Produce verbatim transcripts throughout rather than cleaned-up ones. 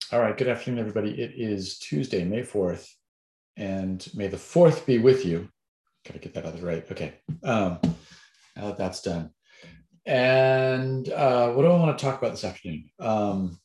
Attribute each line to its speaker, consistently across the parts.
Speaker 1: All right, good afternoon, everybody. It is Tuesday, May fourth, and may the fourth be with you. Gotta get that out of the right. Okay, um, now that that's done. And uh, what do I want to talk about this afternoon? Um,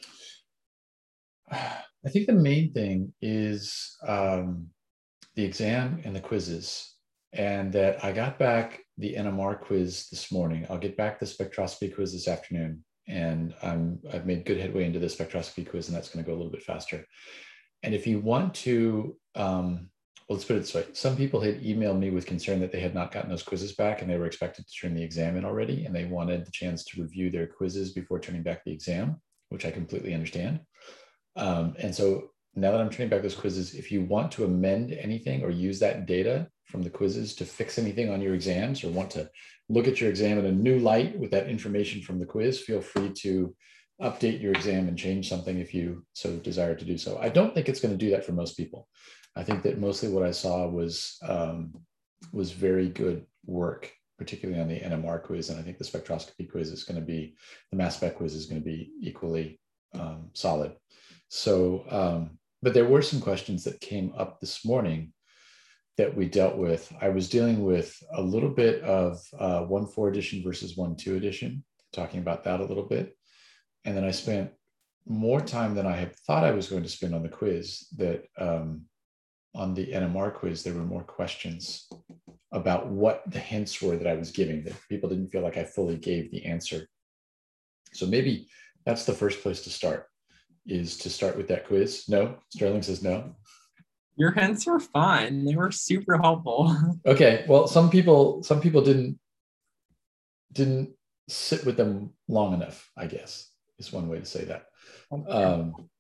Speaker 1: I think the main thing is um, the exam and the quizzes, and that I got back the N M R quiz this morning. I'll get back the spectroscopy quiz this afternoon. And I'm, I've made good headway into the spectroscopy quiz, and that's going to go a little bit faster. And if you want to, um, well, let's put it this way. Some people had emailed me with concern that they had not gotten those quizzes back and they were expected to turn the exam in already, and they wanted the chance to review their quizzes before turning back the exam, which I completely understand. Um, and so now that I'm turning back those quizzes, if you want to amend anything or use that data from the quizzes to fix anything on your exams, or want to look at your exam in a new light with that information from the quiz, feel free to update your exam and change something if you so desire to do so. I don't think it's going to do that for most people. I think that mostly what I saw was um, was very good work, particularly on the N M R quiz. And I think the spectroscopy quiz is going to be, the mass spec quiz is going to be equally um, solid. So, um, but there were some questions that came up this morning that we dealt with. I was dealing with a little bit of uh, one four edition versus one two edition, talking about that a little bit. And then I spent more time than I had thought I was going to spend on the quiz. That um, on the N M R quiz, there were more questions about what the hints were that I was giving, that people didn't feel like I fully gave the answer. So maybe that's the first place to start, is to start with that quiz. No, Sterling says no.
Speaker 2: Your hints were fun. They were super helpful.
Speaker 1: Okay, well, some people some people didn't didn't sit with them long enough, I guess, is one way to say that. Um,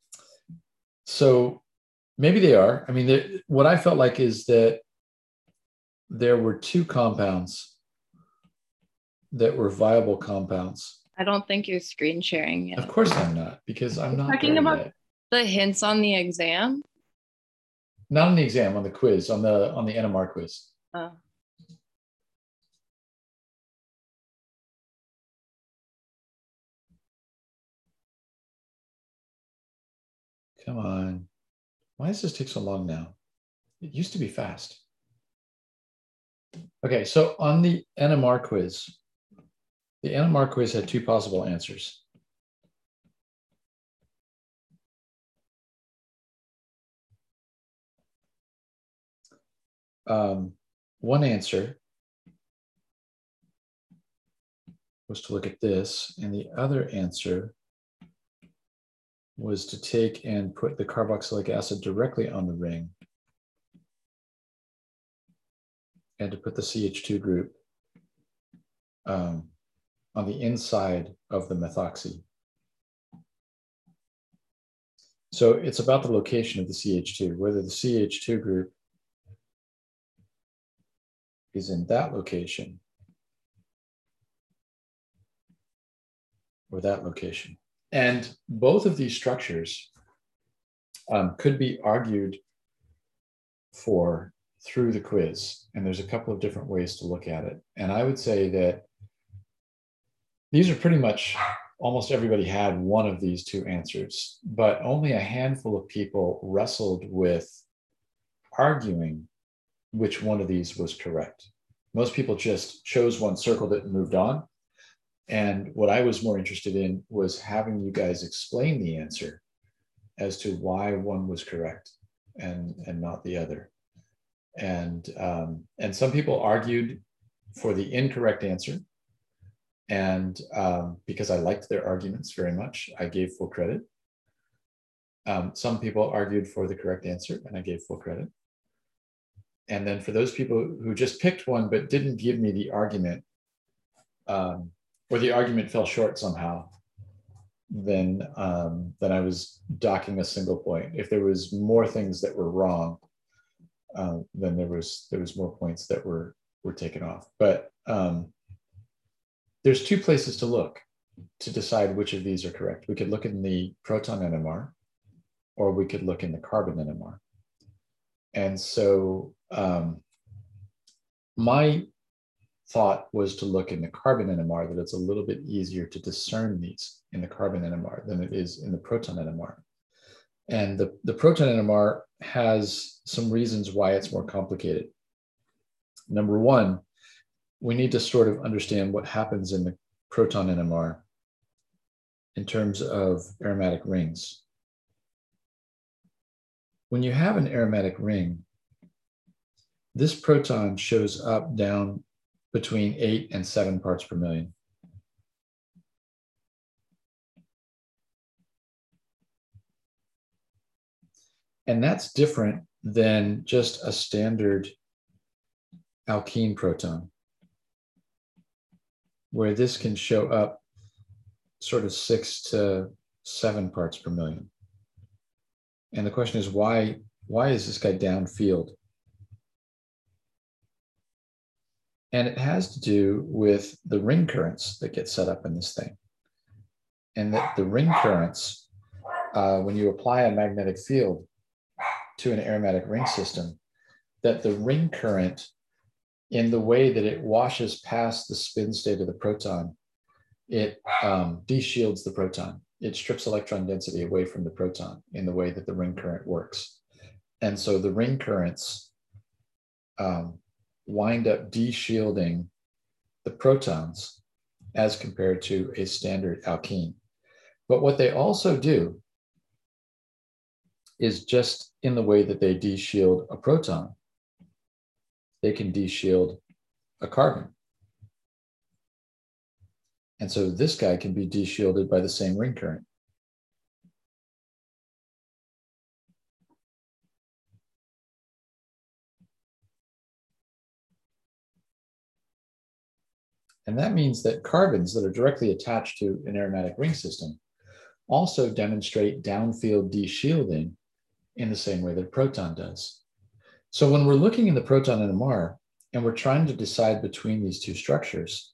Speaker 1: so maybe they are. I mean, what I felt like is that there were two compounds that were viable compounds.
Speaker 3: I don't think you're screen sharing yet.
Speaker 1: Of course I'm not, because I'm not
Speaker 3: talking
Speaker 1: there
Speaker 3: about
Speaker 1: yet.
Speaker 3: The hints on the exam?
Speaker 1: Not on the exam, on the quiz, on the on the N M R quiz.
Speaker 3: Oh.
Speaker 1: Come on. Why does this take so long now? It used to be fast. Okay, so on the N M R quiz, the N M R quiz had two possible answers. Um, one answer was to look at this, and the other answer was to take and put the carboxylic acid directly on the ring and to put the C H two group um, on the inside of the methoxy. So it's about the location of the C H two, whether the C H two group is in that location or that location. And both of these structures um, could be argued for through the quiz. And there's a couple of different ways to look at it. And I would say that these are pretty much, almost everybody had one of these two answers, but only a handful of people wrestled with arguing which one of these was correct. Most people just chose one, circled it, and moved on. And what I was more interested in was having you guys explain the answer as to why one was correct and, and not the other. And, um, and some people argued for the incorrect answer. And um, because I liked their arguments very much, I gave full credit. Um, some people argued for the correct answer, and I gave full credit. And then for those people who just picked one but didn't give me the argument, um, or the argument fell short somehow, then um, then I was docking a single point. If there was more things that were wrong, uh, then there was there was more points that were were taken off. But um, there's two places to look to decide which of these are correct. We could look in the proton N M R, or we could look in the carbon N M R. And so um, my thought was to look in the carbon N M R, that it's a little bit easier to discern these in the carbon N M R than it is in the proton N M R. And the, the proton N M R has some reasons why it's more complicated. Number one, we need to sort of understand what happens in the proton N M R in terms of aromatic rings. When you have an aromatic ring, this proton shows up down between eight and seven parts per million. And that's different than just a standard alkene proton, where this can show up sort of six to seven parts per million. And the question is, why, why is this guy downfield? And it has to do with the ring currents that get set up in this thing. And that the ring currents, uh, when you apply a magnetic field to an aromatic ring system, that the ring current, in the way that it washes past the spin state of the proton, it um, de-shields the proton. It strips electron density away from the proton in the way that the ring current works. And so the ring currents um, wind up de-shielding the protons as compared to a standard alkene. But what they also do is just in the way that they de-shield a proton, they can de-shield a carbon. And so this guy can be de-shielded by the same ring current. And that means that carbons that are directly attached to an aromatic ring system also demonstrate downfield de-shielding in the same way that a proton does. So when we're looking in the proton N M R and we're trying to decide between these two structures,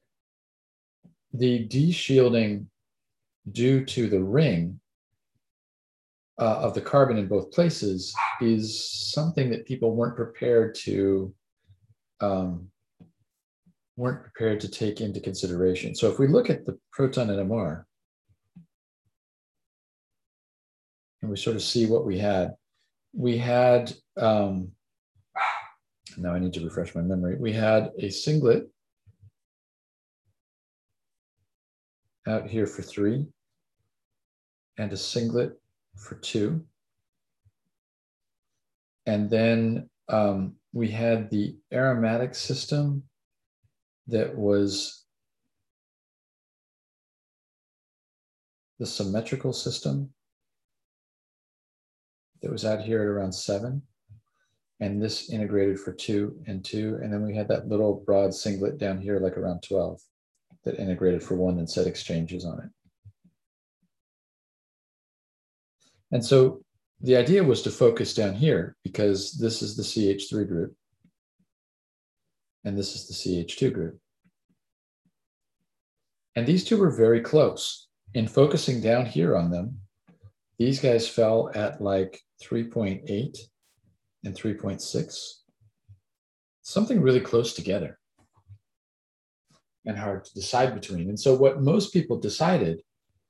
Speaker 1: the de-shielding due to the ring uh, of the carbon in both places is something that people weren't prepared to um, weren't prepared to take into consideration. So if we look at the proton N M R and we sort of see what we had, we had, um, now I need to refresh my memory. We had a singlet out here for three and a singlet for two. And then um, we had the aromatic system that was the symmetrical system that was out here at around seven. And this integrated for two and two. And then we had that little broad singlet down here, like around twelve, that integrated for one and set exchanges on it. And so the idea was to focus down here because this is the C H three group and this is the C H two group. And these two were very close. In focusing down here on them, these guys fell at like three point eight and three point six, something really close together and hard to decide between. And so what most people decided,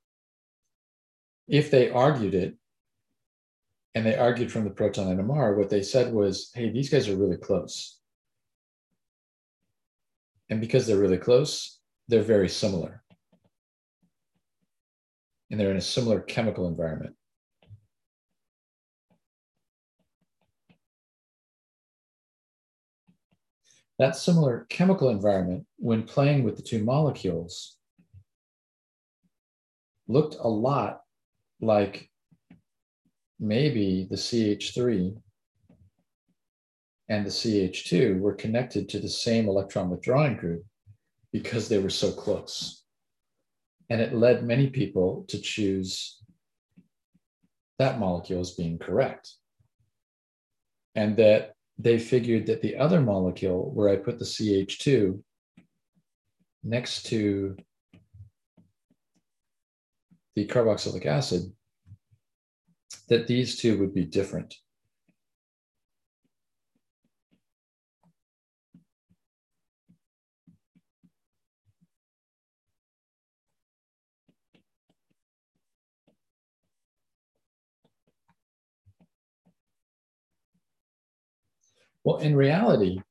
Speaker 1: if they argued it, and they argued from the proton N M R, what they said was, hey, these guys are really close. And because they're really close, they're very similar. And they're in a similar chemical environment. That similar chemical environment, when playing with the two molecules, looked a lot like maybe the C H three and the C H two were connected to the same electron withdrawing group because they were so close. And it led many people to choose that molecule as being correct. And that they figured that the other molecule, where I put the C H two next to the carboxylic acid, that these two would be different. Well, in reality,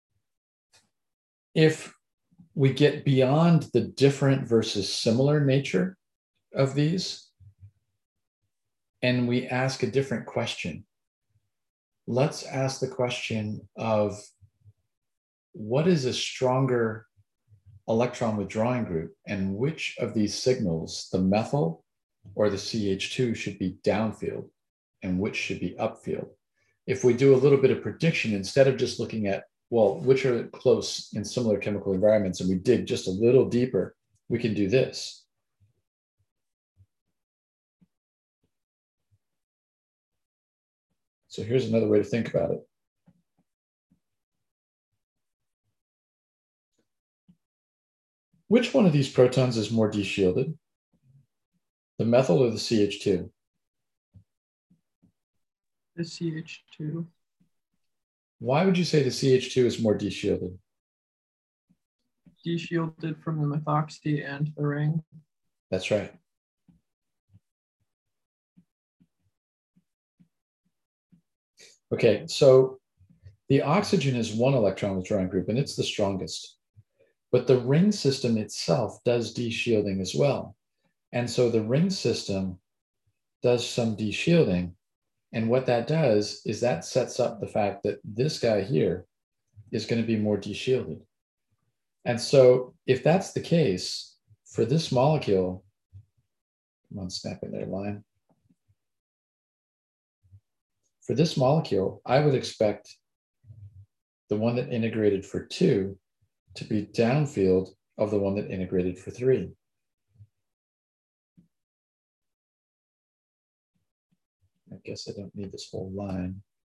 Speaker 1: if we get beyond the different versus similar nature of these, and we ask a different question, let's ask the question of what is a stronger electron withdrawing group, and which of these signals, the methyl or the C H two, should be downfield and which should be upfield. If we do a little bit of prediction, instead of just looking at, well, which are close in similar chemical environments, and we dig just a little deeper, we can do this. So here's another way to think about it. Which one of these protons is more deshielded? The methyl or the C H two?
Speaker 2: The C H two.
Speaker 1: Why would you say the C H two is more deshielded?
Speaker 2: Deshielded from the methoxy and the ring.
Speaker 1: That's right. Okay, so the oxygen is one electron withdrawing group, and it's the strongest. But the ring system itself does deshielding as well. And so the ring system does some deshielding. And what that does is that sets up the fact that this guy here is going to be more deshielded. And so if that's the case, for this molecule, come on, snap in there, line. For this molecule, I would expect the one that integrated for two to be downfield of the one that integrated for three. I guess I don't need this whole line.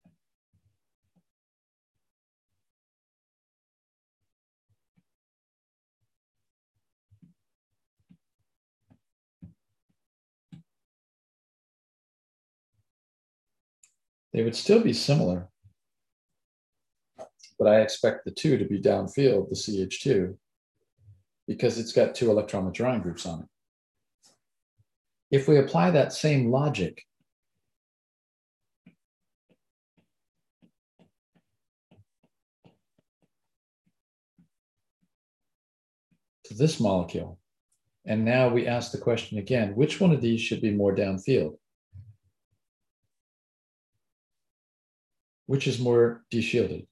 Speaker 1: They would still be similar, but I expect the two to be downfield, the C H two, because it's got two electron withdrawing groups on it. If we apply that same logic to this molecule, and now we ask the question again, which one of these should be more downfield? Which is more deshielded?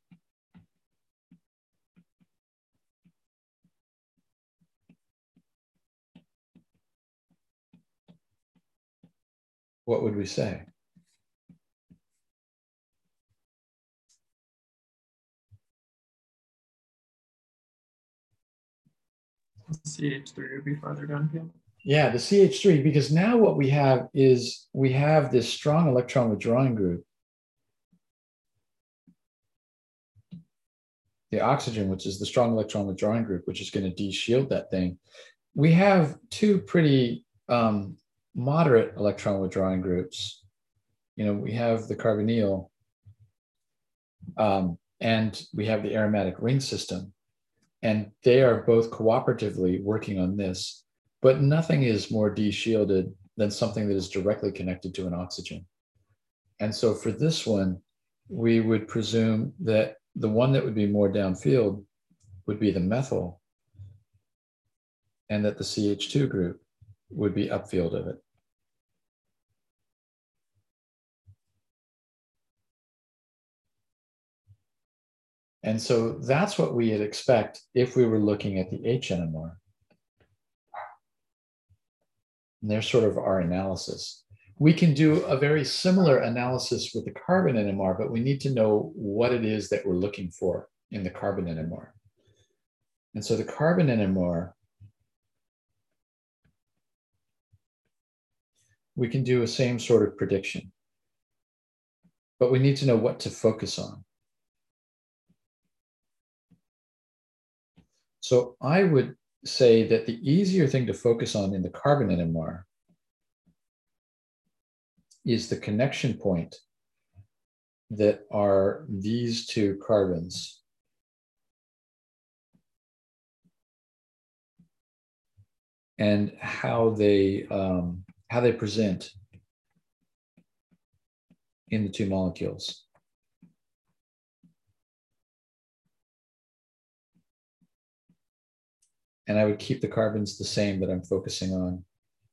Speaker 1: What would we say?
Speaker 2: C H three would be farther downfield.
Speaker 1: Yeah, the C H three, because now what we have is we have this strong electron withdrawing group. The oxygen, which is the strong electron withdrawing group, which is going to de-shield that thing. We have two pretty um, moderate electron withdrawing groups. You know, we have the carbonyl, um, and we have the aromatic ring system. And they are both cooperatively working on this, but nothing is more de-shielded than something that is directly connected to an oxygen. And so for this one, we would presume that the one that would be more downfield would be the methyl, and that the C H two group would be upfield of it. And so that's what we'd expect if we were looking at the H N M R. And there's sort of our analysis. We can do a very similar analysis with the carbon N M R, but we need to know what it is that we're looking for in the carbon N M R. And so the carbon N M R, we can do a same sort of prediction, but we need to know what to focus on. So I would say that the easier thing to focus on in the carbon N M R is the connection point that are these two carbons. And how they, um, how they present in the two molecules. and I would keep the carbons the same that I'm focusing on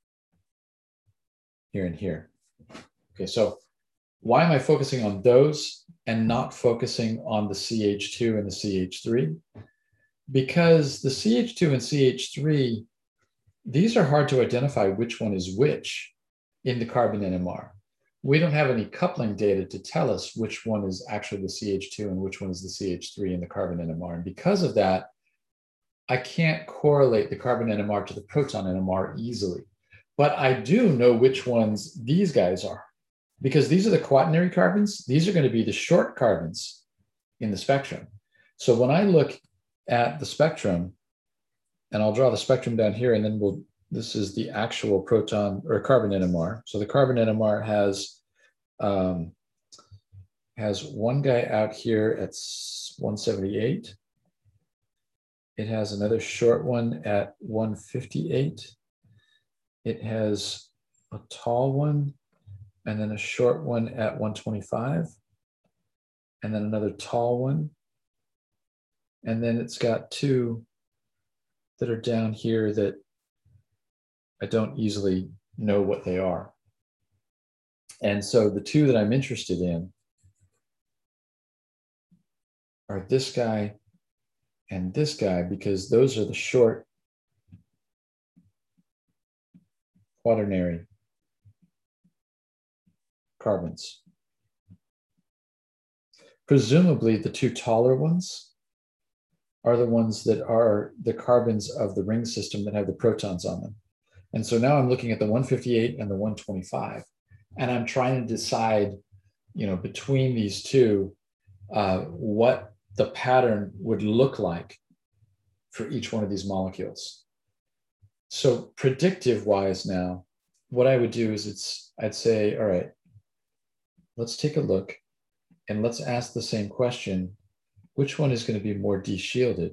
Speaker 1: here and here. Okay, so why am I focusing on those and not focusing on the C H two and the C H three? Because the C H two and C H three, these are hard to identify which one is which in the carbon N M R. We don't have any coupling data to tell us which one is actually the C H two and which one is the C H three in the carbon N M R. And because of that, I can't correlate the carbon N M R to the proton N M R easily. But I do know which ones these guys are, because these are the quaternary carbons. These are going to be the short carbons in the spectrum. So when I look at the spectrum, and I'll draw the spectrum down here, and then we'll, this is the actual proton or carbon N M R. So the carbon N M R has, um, has one guy out here at one seventy-eight. It has another short one at one fifty-eight. It has a tall one, and then a short one at one twenty-five, and then another tall one. And then it's got two that are down here that I don't easily know what they are. And so the two that I'm interested in are this guy and this guy, because those are the short quaternary carbons. Presumably the two taller ones are the ones that are the carbons of the ring system that have the protons on them. And so now I'm looking at the one fifty-eight and the one twenty-five, and I'm trying to decide, you know, between these two, uh, what the pattern would look like for each one of these molecules. So predictive wise now, what I would do is it's, I'd say, all right, let's take a look and let's ask the same question. Which one is going to be more de-shielded?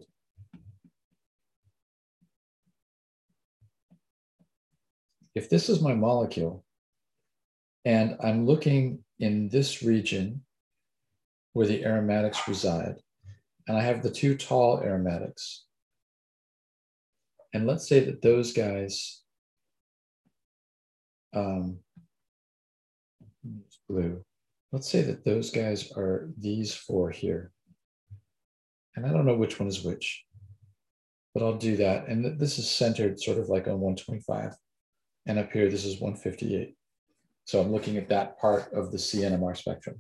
Speaker 1: If this is my molecule and I'm looking in this region where the aromatics reside, and I have the two tall aromatics, and let's say that those guys, um, blue, let's say that those guys are these four here. And I don't know which one is which, but I'll do that. And this is centered sort of like on one twenty-five. And up here, this is one fifty-eight. So I'm looking at that part of the C N M R spectrum.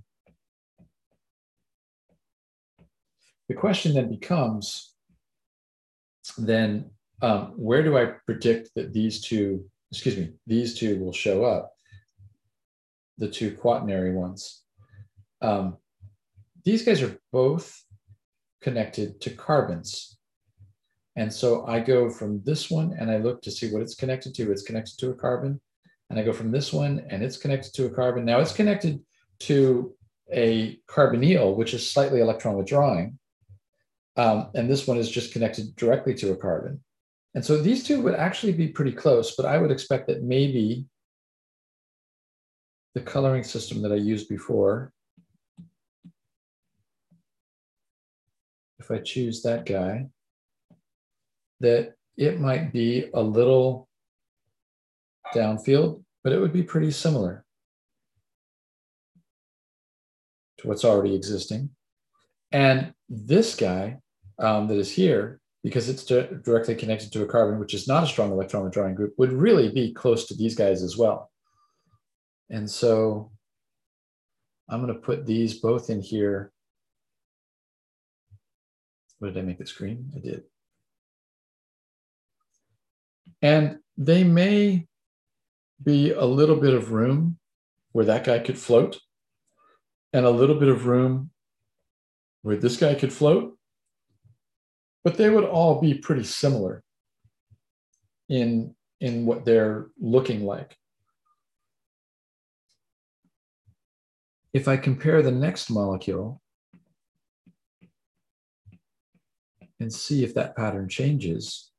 Speaker 1: The question then becomes, then um, where do I predict that these two, excuse me, these two will show up? The two quaternary ones. Um, these guys are both connected to carbons. And so I go from this one and I look to see what it's connected to. It's connected to a carbon. And I go from this one and it's connected to a carbon. Now it's connected to a carbonyl, which is slightly electron withdrawing. Um, and this one is just connected directly to a carbon. And so these two would actually be pretty close, but I would expect that maybe the coloring system that I used before, if I choose that guy, that it might be a little downfield, but it would be pretty similar to what's already existing. And this guy um, that is here, because it's di directly connected to a carbon, which is not a strong electron withdrawing group, would really be close to these guys as well. And so I'm going to put these both in here. What did I make this green? I did. And they may be a little bit of room where that guy could float, and a little bit of room where this guy could float, but they would all be pretty similar in, in what they're looking like. If I compare the next molecule and see if that pattern changes,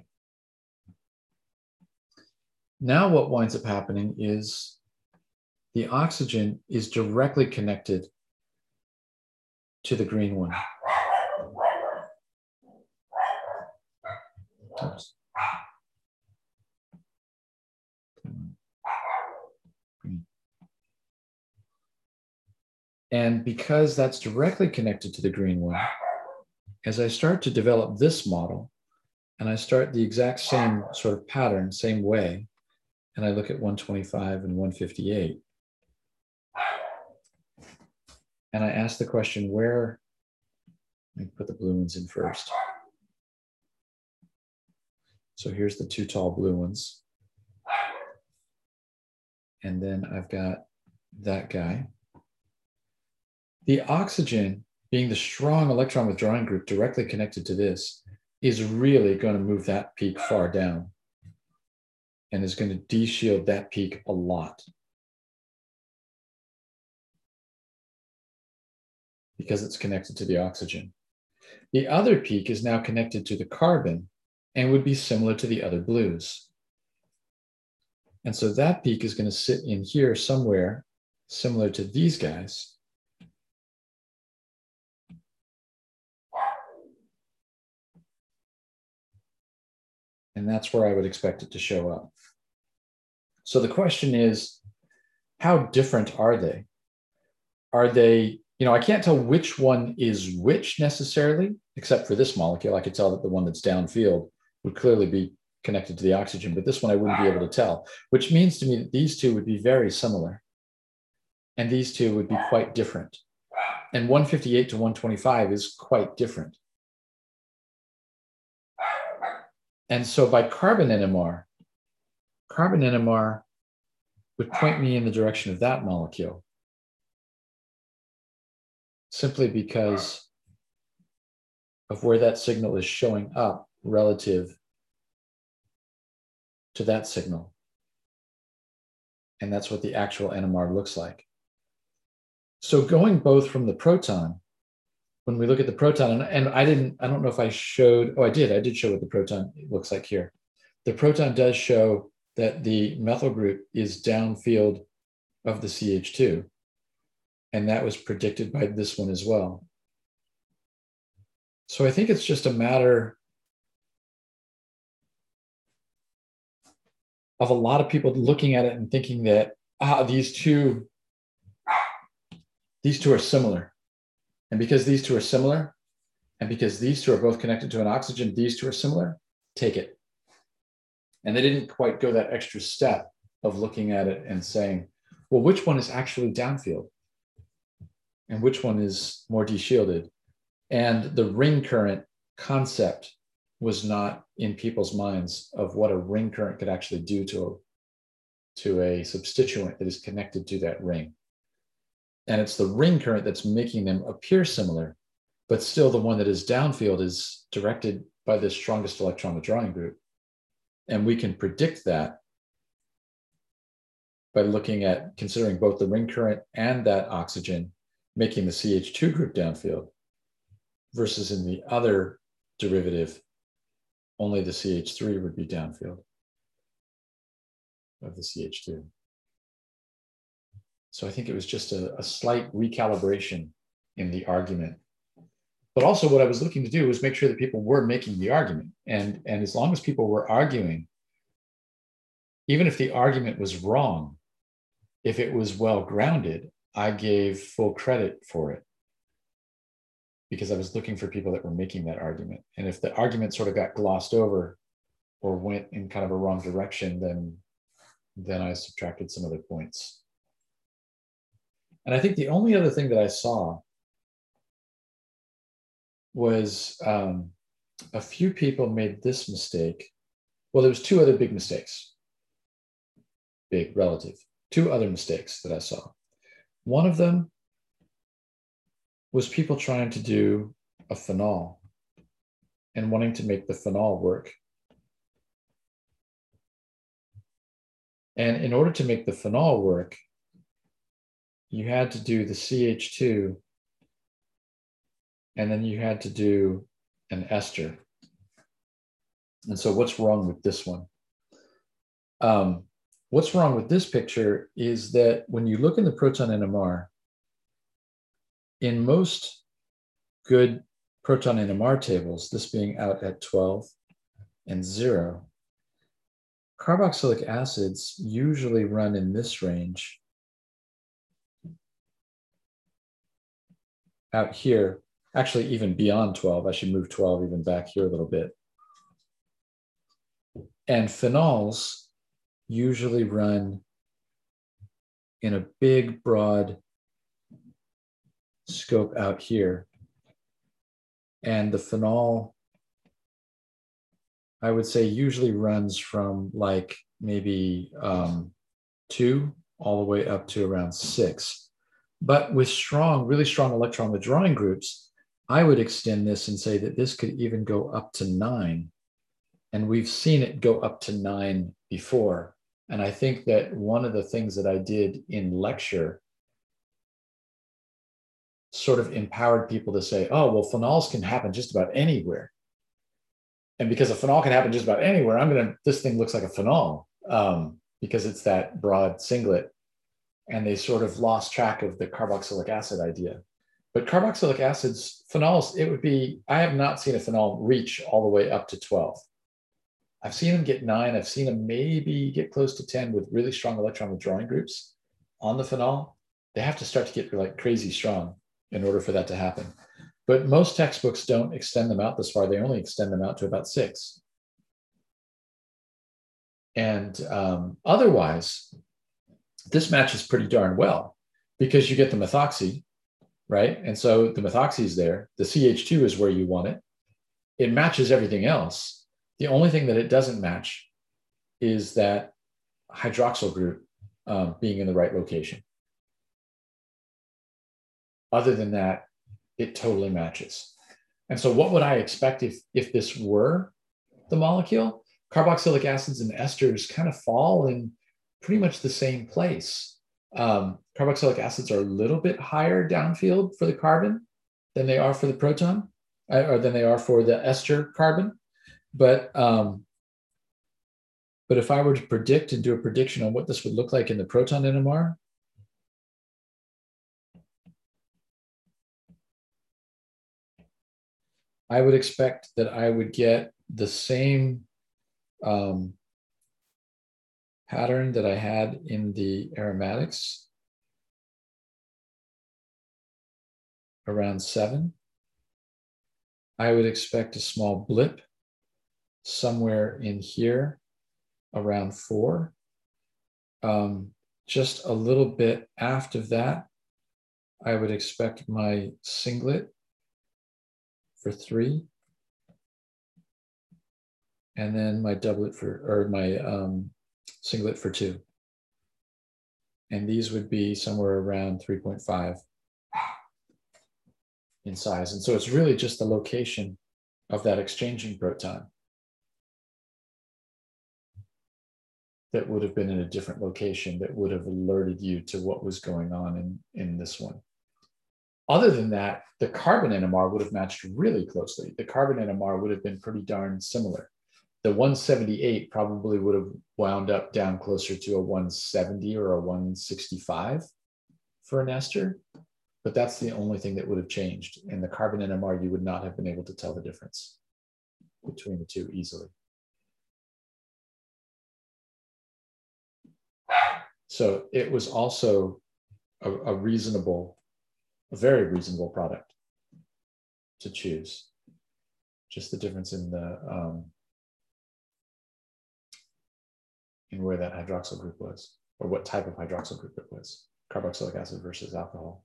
Speaker 1: now what winds up happening is the oxygen is directly connected to the green one. Oops. And because that's directly connected to the green one, as I start to develop this model, and I start the exact same sort of pattern, same way, and I look at one twenty-five and one fifty-eight, and I ask the question, where, let me put the blue ones in first. So here's the two tall blue ones. And then I've got that guy. The oxygen, being the strong electron withdrawing group directly connected to this, is really going to move that peak far down and is going to de-shield that peak a lot, because it's connected to the oxygen. The other peak is now connected to the carbon and would be similar to the other blues. And so that peak is going to sit in here somewhere, similar to these guys. And that's where I would expect it to show up. So the question is, how different are they? Are they, you know, I can't tell which one is which necessarily, except for this molecule. I could tell that the one that's downfield would clearly be connected to the oxygen, but this one I wouldn't be able to tell, which means to me that these two would be very similar. And these two would be quite different. And one fifty-eight to one twenty-five is quite different. And so by carbon N M R, carbon N M R would point me in the direction of that molecule, simply because of where that signal is showing up relative to that signal. And that's what the actual N M R looks like. So going both from the proton, when we look at the proton, and, and I didn't, I don't know if I showed, oh, I did, I did show what the proton looks like here. The proton does show that the methyl group is downfield of the C H two. And that was predicted by this one as well. So I think it's just a matter of a lot of people looking at it and thinking that, ah, these two, these two are similar. And because these two are similar, and because these two are both connected to an oxygen, these two are similar, take it. And they didn't quite go that extra step of looking at it and saying, well, which one is actually downfield? And which one is more de-shielded? And the ring current concept was not in people's minds of what a ring current could actually do to a, to a substituent that is connected to that ring. And it's the ring current that's making them appear similar, but still the one that is downfield is directed by the strongest electron withdrawing group. And we can predict that by looking at considering both the ring current and that oxygen making the C H two group downfield, versus in the other derivative, only the C H three would be downfield of the C H two. So I think it was just a, a slight recalibration in the argument. But also what I was looking to do was make sure that people were making the argument. And, and as long as people were arguing, even if the argument was wrong, if it was well grounded, I gave full credit for it, because I was looking for people that were making that argument. And if the argument sort of got glossed over or went in kind of a wrong direction, then, then I subtracted some other points. And I think the only other thing that I saw was um, a few people made this mistake. Well, there was two other big mistakes, big relative, two other mistakes that I saw. One of them was people trying to do a phenol and wanting to make the phenol work. And in order to make the phenol work, you had to do the C H two, and then you had to do an ester. And so what's wrong with this one? Um, what's wrong with this picture is that when you look in the proton N M R, in most good proton N M R tables, this being out at twelve and zero. Carboxylic acids usually run in this range out here, actually even beyond twelve. I should move twelve even back here a little bit. And phenols usually run in a big, broad scope out here. And the phenol, I would say, usually runs from like maybe um, two all the way up to around six. But with strong, really strong electron withdrawing groups, I would extend this and say that this could even go up to nine. And we've seen it go up to nine before. And I think that one of the things that I did in lecture sort of empowered people to say, oh, well, phenols can happen just about anywhere. And because a phenol can happen just about anywhere, I'm gonna, this thing looks like a phenol um, because it's that broad singlet. And they sort of lost track of the carboxylic acid idea. But carboxylic acids, phenols, it would be, I have not seen a phenol reach all the way up to twelve. I've seen them get nine. I've seen them maybe get close to ten with really strong electron withdrawing groups on the phenol. They have to start to get like crazy strong in order for that to happen. But most textbooks don't extend them out this far. They only extend them out to about six. And um, otherwise, this matches pretty darn well because you get the methoxy, right? And so the methoxy is there. The C H two is where you want it. It matches everything else. The only thing that it doesn't match is that hydroxyl group um, being in the right location. Other than that, it totally matches. And so what would I expect if, if this were the molecule? Carboxylic acids and esters kind of fall in pretty much the same place. Um, carboxylic acids are a little bit higher downfield for the carbon than they are for the proton, or than they are for the ester carbon. But, um, but if I were to predict and do a prediction on what this would look like in the proton N M R, I would expect that I would get the same um, pattern that I had in the aromatics, around seven. I would expect a small blip somewhere in here around four. Um, just a little bit after that, I would expect my singlet for three. And then my doublet for, or my um, singlet for two. And these would be somewhere around three point five in size. And so it's really just the location of that exchanging proton that would have been in a different location that would have alerted you to what was going on in, in this one. Other than that, the carbon N M R would have matched really closely. The carbon N M R would have been pretty darn similar. The one seventy-eight probably would have wound up down closer to a one seventy or a one sixty-five for an ester, but that's the only thing that would have changed. In the carbon N M R, you would not have been able to tell the difference between the two easily. So it was also a, a reasonable, a very reasonable product to choose. Just the difference in the um, in where that hydroxyl group was, or what type of hydroxyl group it was, carboxylic acid versus alcohol.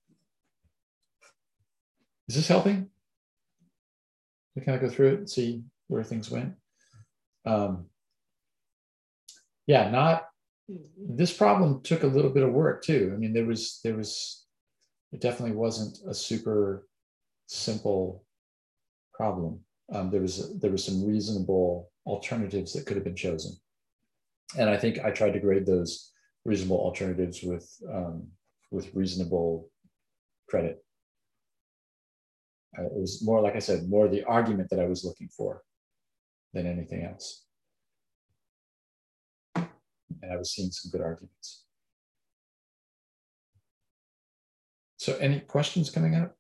Speaker 1: Is this helping? We kind of go through it and see where things went. Um, yeah, not, this problem took a little bit of work too. I mean, there was, there was, it definitely wasn't a super simple problem. Um, there was, there was some reasonable alternatives that could have been chosen. And I think I tried to grade those reasonable alternatives with, um, with reasonable credit. Uh, it was more, like I said, more the argument that I was looking for than anything else. And I was seeing some good arguments. So any questions coming up?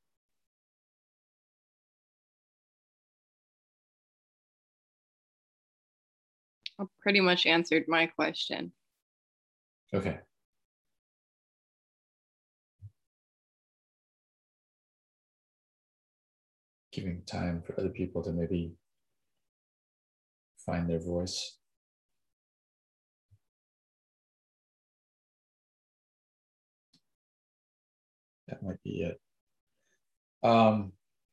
Speaker 3: I pretty much answered my question.
Speaker 1: Okay. Giving time for other people to maybe find their voice. That might be it. Um,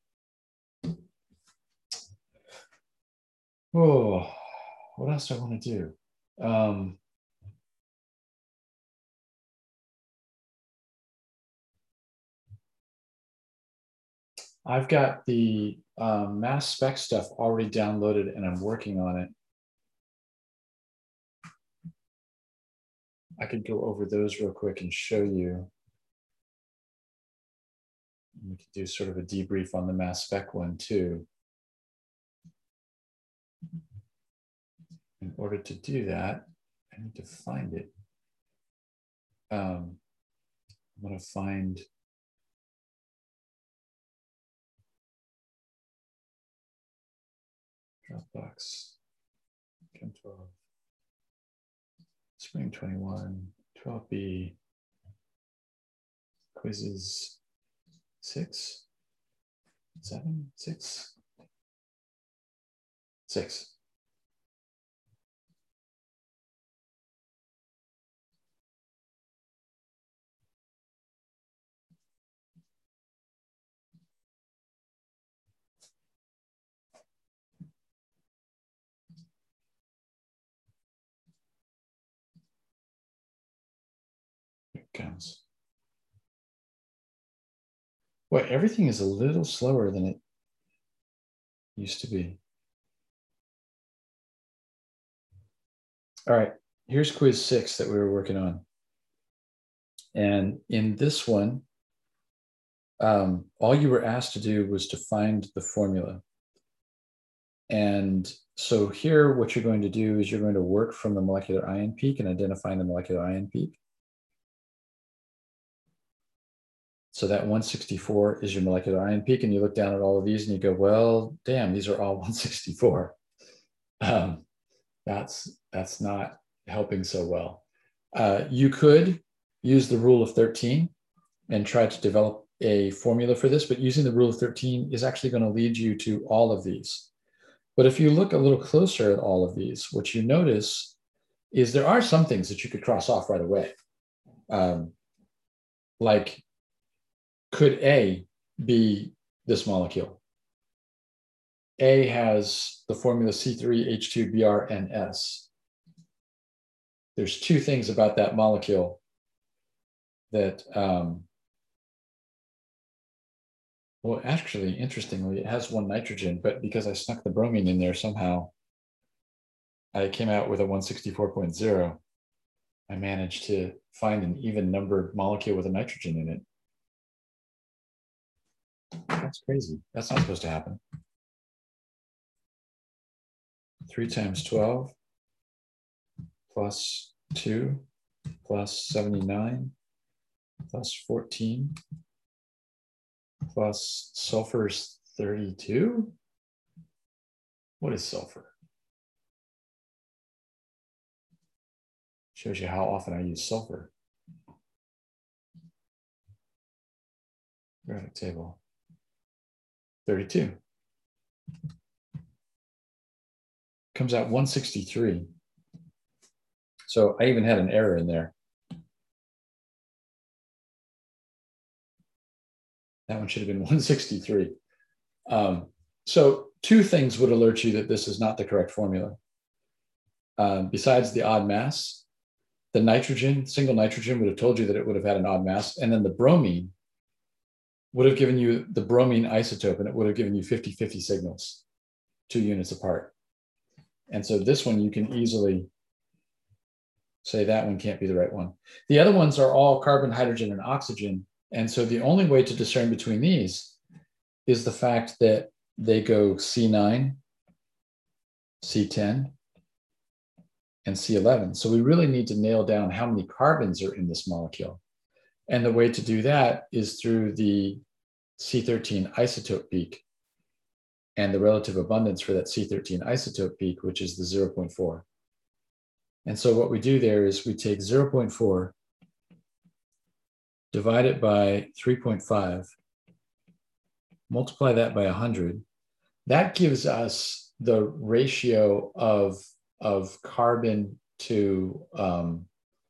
Speaker 1: oh, what else do I want to do? Um, I've got the um, mass spec stuff already downloaded and I'm working on it. I could go over those real quick and show you. We could do sort of a debrief on the mass spec one too. In order to do that, I need to find it. Um, I'm going to find Dropbox, Chem twelve, Spring twenty-one, twelve B, quizzes six, seven, six, six. Here it comes. Boy, everything is a little slower than it used to be. All right, here's quiz six that we were working on. And in this one, um, all you were asked to do was to find the formula. And so here, what you're going to do is you're going to work from the molecular ion peak and identifying the molecular ion peak. So that one sixty-four is your molecular ion peak, and you look down at all of these and you go, well, damn, these are all one sixty-four. Um, that's, that's not helping so well. Uh, you could use the rule of thirteen and try to develop a formula for this, but using the rule of thirteen is actually going to lead you to all of these. But if you look a little closer at all of these, what you notice is there are some things that you could cross off right away. Um, like, could A be this molecule? A has the formula C three H two B R N S. There's two things about that molecule that, um, well, actually, interestingly, it has one nitrogen, but because I snuck the bromine in there somehow, I came out with a one sixty-four point zero. I managed to find an even numbered molecule with a nitrogen in it. That's crazy. That's not supposed to happen. three times twelve plus two plus seventy-nine plus fourteen plus sulfur is thirty-two. What is sulfur? Shows you how often I use sulfur. Periodic table. thirty-two. Comes out one sixty-three. So I even had an error in there. That one should have been one sixty-three. Um, so two things would alert you that this is not the correct formula. Um, besides the odd mass, the nitrogen, single nitrogen would have told you that it would have had an odd mass. And then the bromine would have given you the bromine isotope, and it would have given you fifty fifty signals, two units apart. And so this one, you can easily say that one can't be the right one. The other ones are all carbon, hydrogen, and oxygen. And so the only way to discern between these is the fact that they go C nine, C ten, and C eleven. So we really need to nail down how many carbons are in this molecule. And the way to do that is through the C thirteen isotope peak and the relative abundance for that C thirteen isotope peak, which is the zero point four. And so what we do there is we take zero point four, divide it by three point five, multiply that by one hundred. That gives us the ratio of, of carbon to, um,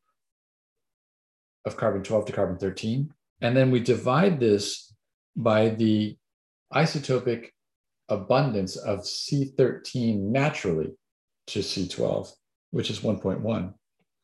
Speaker 1: of carbon twelve to carbon thirteen. And then we divide this by the isotopic abundance of C thirteen naturally to C twelve, which is one point one.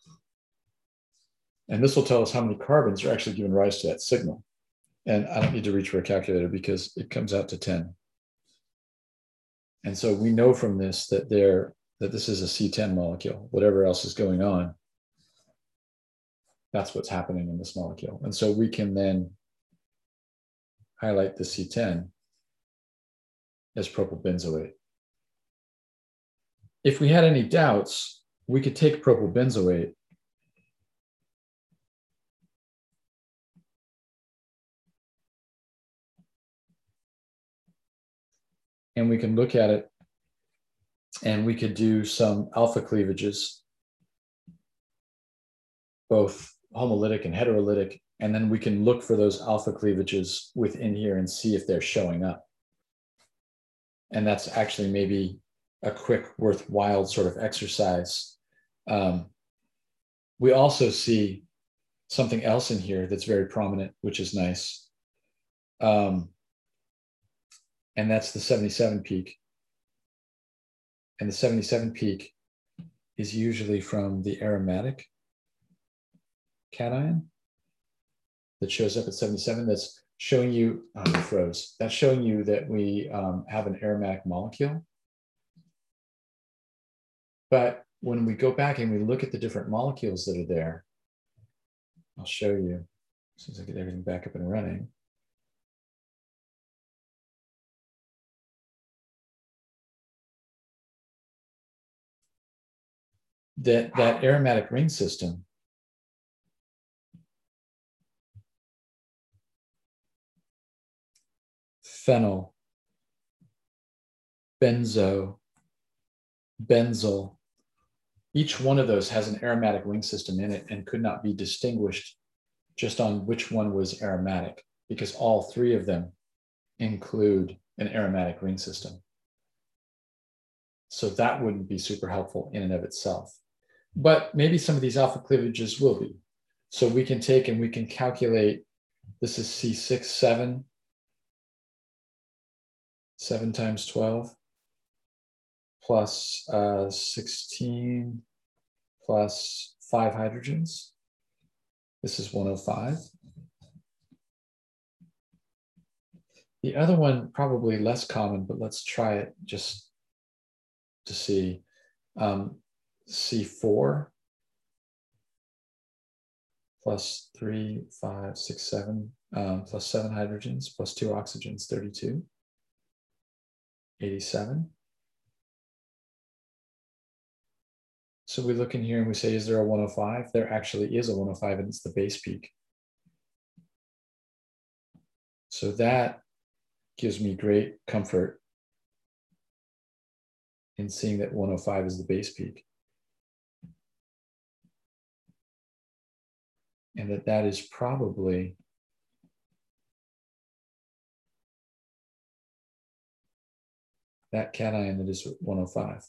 Speaker 1: And this will tell us how many carbons are actually giving rise to that signal. And I don't need to reach for a calculator because it comes out to ten. And so we know from this that there that this is a C ten molecule. Whatever else is going on, that's what's happening in this molecule. And so we can then highlight the C ten as propylbenzoate. If we had any doubts, we could take propylbenzoate and we can look at it and we could do some alpha cleavages, both homolytic and heterolytic, and then we can look for those alpha cleavages within here and see if they're showing up. And that's actually maybe a quick, worthwhile sort of exercise. Um, we also see something else in here that's very prominent, which is nice. Um, and that's the seventy-seven peak. And the seventy-seven peak is usually from the aromatic cation that shows up at seventy-seven. That's showing you, oh, it froze. That's showing you that we um, have an aromatic molecule. But when we go back and we look at the different molecules that are there, I'll show you as soon as I get everything back up and running. That, that aromatic ring system phenyl, benzo, benzyl, each one of those has an aromatic ring system in it and could not be distinguished just on which one was aromatic, because all three of them include an aromatic ring system. So that wouldn't be super helpful in and of itself. But maybe some of these alpha cleavages will be. So we can take and we can calculate, this is C six, seven, seven times twelve, plus uh, sixteen, plus five hydrogens. This is one oh five. The other one, probably less common, but let's try it just to see. Um, C four plus three, five, six, seven, um, plus seven hydrogens, plus two oxygens, thirty-two, eighty-seven. So we look in here and we say, is there a one oh five? There actually is a one oh five, and it's the base peak. So that gives me great comfort in seeing that one oh five is the base peak. And that that is probably that cation that is one oh five.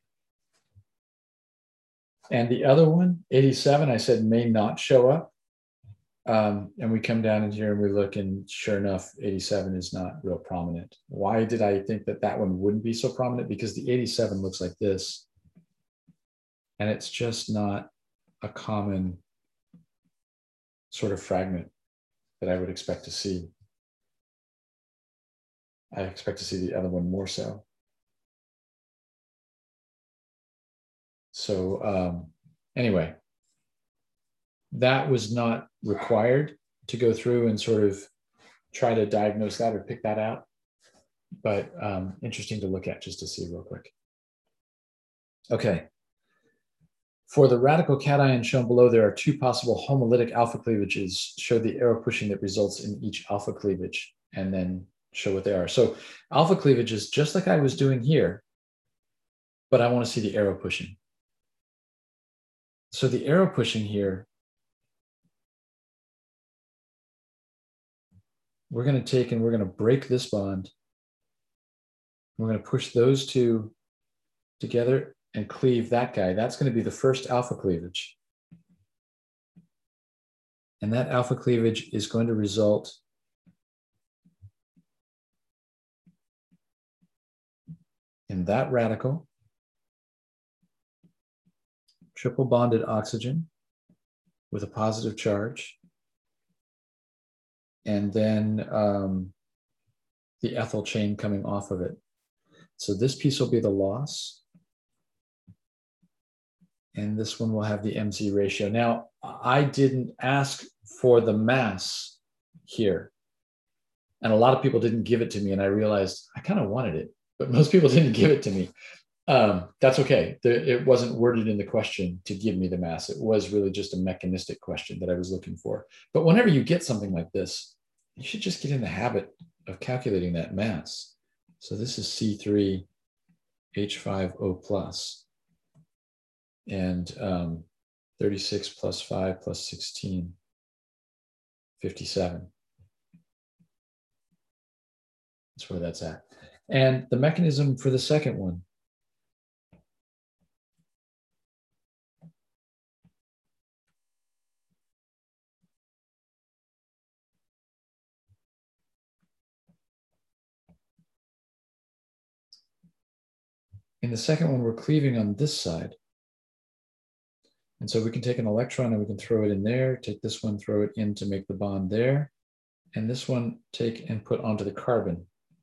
Speaker 1: And the other one, eighty-seven, I said may not show up. Um, and we come down in here and we look, and sure enough, eighty-seven is not real prominent. Why did I think that that one wouldn't be so prominent? Because the eighty-seven looks like this. And it's just not a common sort of fragment that I would expect to see. I expect to see the other one more so. So um, anyway, that was not required to go through and sort of try to diagnose that or pick that out, but um, interesting to look at just to see real quick. Okay. For the radical cation shown below, there are two possible homolytic alpha cleavages. Show the arrow pushing that results in each alpha cleavage, and then show what they are. So alpha cleavage is just like I was doing here, but I want to see the arrow pushing. so the arrow pushing here, we're going to take and we're going to break this bond. We're going to push those two together and cleave that guy. That's going to be the first alpha cleavage. And that alpha cleavage is going to result in that radical, triple bonded oxygen with a positive charge, and then um, the ethyl chain coming off of it. So this piece will be the loss, and this one will have the M Z ratio. Now, I didn't ask for the mass here, and a lot of people didn't give it to me, and I realized I kind of wanted it, but most people didn't give it to me. Um, that's okay. The, it wasn't worded in the question to give me the mass. It was really just a mechanistic question that I was looking for. But whenever you get something like this, you should just get in the habit of calculating that mass. So this is C three H five O plus, and um, thirty-six plus five plus sixteen, fifty-seven. That's where that's at. And the mechanism for the second one, in the second one, we're cleaving on this side. And so we can take an electron and we can throw it in there, take this one, throw it in to make the bond there, and this one take and put onto the carbon.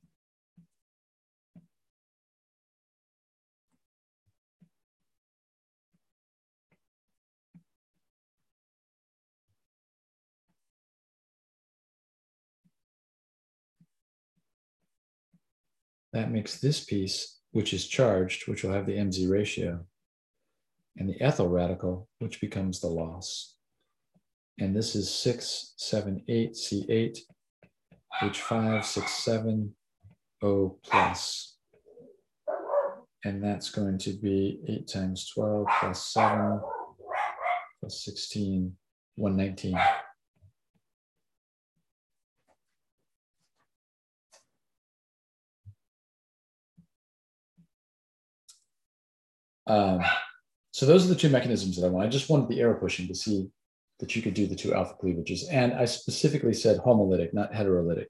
Speaker 1: That makes this piece, which is charged, which will have the M Z ratio, and the ethyl radical, which becomes the loss. And this is six, seven, eight, C eight, H five, six, seven, O plus. And that's going to be eight times twelve plus seven plus sixteen, one nineteen. Um, so those are the two mechanisms that I want. I just wanted the arrow pushing to see that you could do the two alpha cleavages. And I specifically said homolytic, not heterolytic.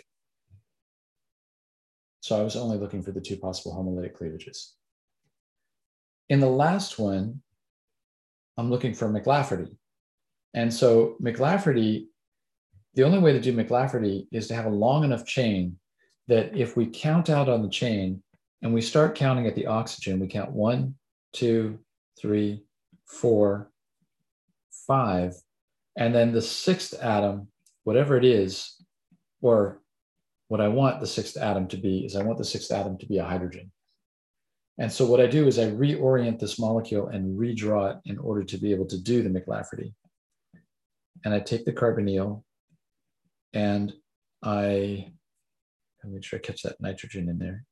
Speaker 1: So I was only looking for the two possible homolytic cleavages. In the last one, I'm looking for McLafferty. And so McLafferty, the only way to do McLafferty is to have a long enough chain that if we count out on the chain and we start counting at the oxygen, we count one, two, three, four, five, and then the sixth atom, whatever it is, or what I want the sixth atom to be is I want the sixth atom to be a hydrogen. And so what I do is I reorient this molecule and redraw it in order to be able to do the McLafferty. And I take the carbonyl and I, let me make sure I catch that nitrogen in there.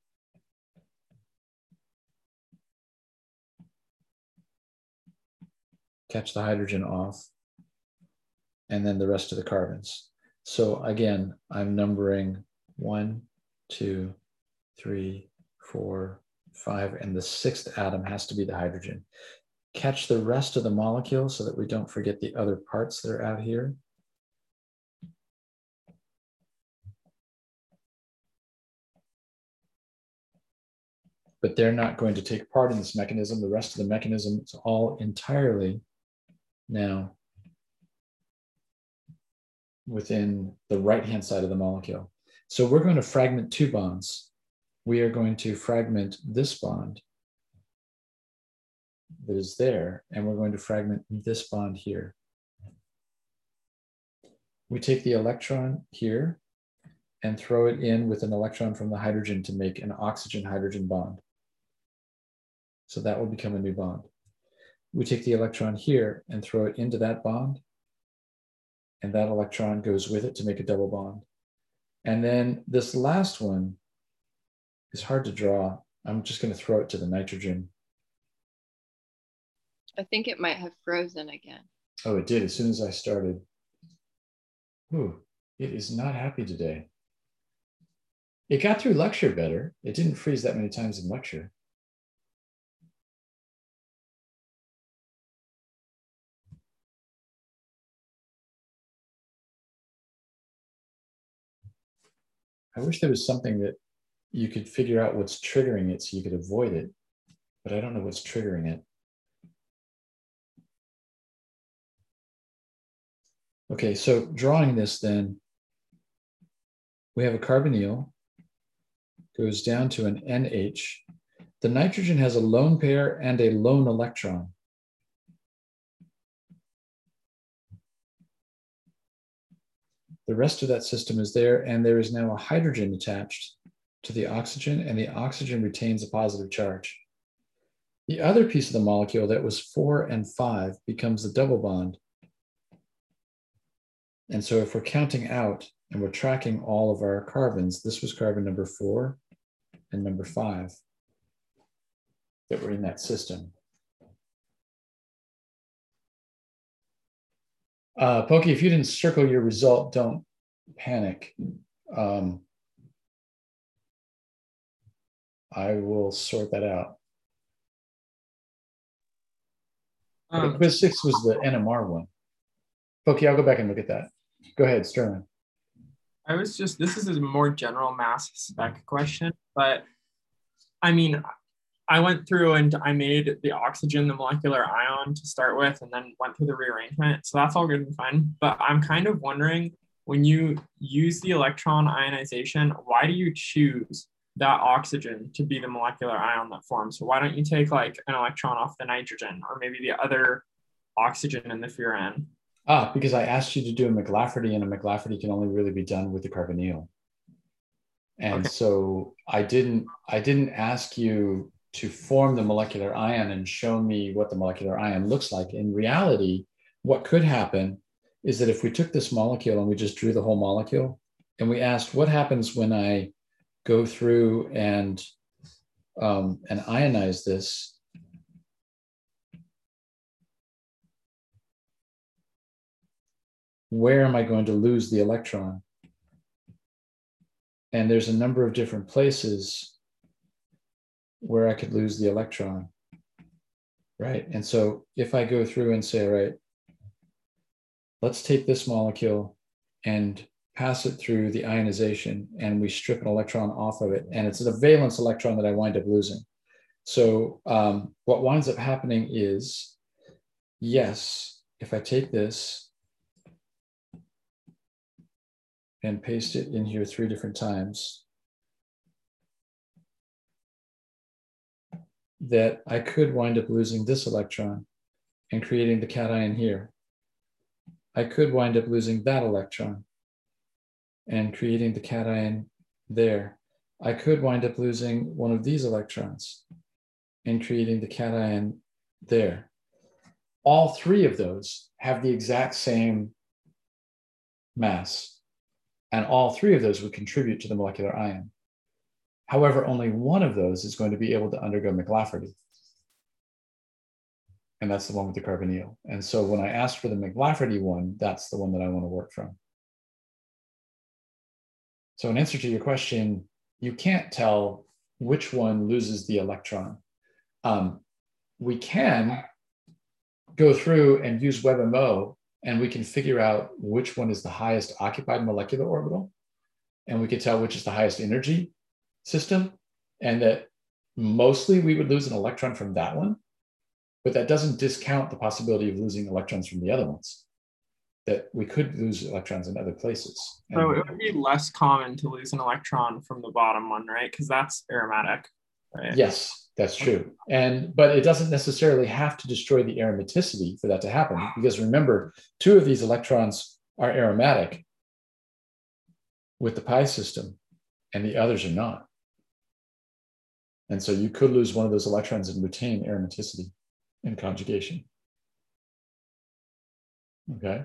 Speaker 1: Catch the hydrogen off, and then the rest of the carbons. So again, I'm numbering one, two, three, four, five, and the sixth atom has to be the hydrogen. Catch the rest of the molecule so that we don't forget the other parts that are out here. But they're not going to take part in this mechanism. The rest of the mechanism is all entirely now within the right-hand side of the molecule. So we're going to fragment two bonds. We are going to fragment this bond that is there, and we're going to fragment this bond here. We take the electron here and throw it in with an electron from the hydrogen to make an oxygen-hydrogen bond. So that will become a new bond. We take the electron here and throw it into that bond, and that electron goes with it to make a double bond. And then this last one is hard to draw. I'm just going to throw it to the nitrogen.
Speaker 3: I think it might have frozen again.
Speaker 1: Oh, it did as soon as I started. Ooh, it is not happy today. It got through lecture better. It didn't freeze that many times in lecture. I wish there was something that you could figure out what's triggering it so you could avoid it, but I don't know what's triggering it. Okay, so drawing this then, we have a carbonyl, goes down to an N H. The nitrogen has a lone pair and a lone electron. The rest of that system is there, and there is now a hydrogen attached to the oxygen, and the oxygen retains a positive charge. The other piece of the molecule that was four and five becomes the double bond. And so if we're counting out and we're tracking all of our carbons, this was carbon number four and number five that were in that system. Uh, Pokey, if you didn't circle your result, don't panic. Um, I will sort that out. Um, quiz six was the N M R one. Pokey, I'll go back and look at that. Go ahead, Sterling.
Speaker 2: I was just, this is a more general mass spec question, but I mean, I went through and I made the oxygen the molecular ion to start with, and then went through the rearrangement. So that's all good and fine. But I'm kind of wondering, when you use the electron ionization, why do you choose that oxygen to be the molecular ion that forms? So why don't you take like an electron off the nitrogen, or maybe the other oxygen in the furan?
Speaker 1: Ah, because I asked you to do a McLafferty, and a McLafferty can only really be done with the carbonyl. And okay. so I didn't, I didn't ask you to form the molecular ion and show me what the molecular ion looks like. In reality, what could happen is that if we took this molecule and we just drew the whole molecule, and we asked what happens when I go through and, um, and ionize this, where am I going to lose the electron? And there's a number of different places where I could lose the electron, right? And so if I go through and say, all right, let's take this molecule and pass it through the ionization, and we strip an electron off of it, and it's a valence electron that I wind up losing. So um, what winds up happening is, yes, if I take this and paste it in here three different times, that I could wind up losing this electron and creating the cation here. I could wind up losing that electron and creating the cation there. I could wind up losing one of these electrons and creating the cation there. All three of those have the exact same mass, and all three of those would contribute to the molecular ion. However, only one of those is going to be able to undergo McLafferty. And that's the one with the carbonyl. And so when I asked for the McLafferty one, that's the one that I want to work from. So in answer to your question, you can't tell which one loses the electron. Um, we can go through and use WebMO, and we can figure out which one is the highest occupied molecular orbital. And we can tell which is the highest energy system, and that mostly we would lose an electron from that one, but that doesn't discount the possibility of losing electrons from the other ones, that we could lose electrons in other places.
Speaker 2: So and it would be less common to lose an electron from the bottom one, right? Because that's aromatic, right?
Speaker 1: Yes, that's true. And, but it doesn't necessarily have to destroy the aromaticity for that to happen, because remember, two of these electrons are aromatic with the pi system, and the others are not. And so you could lose one of those electrons and retain aromaticity in conjugation. Okay.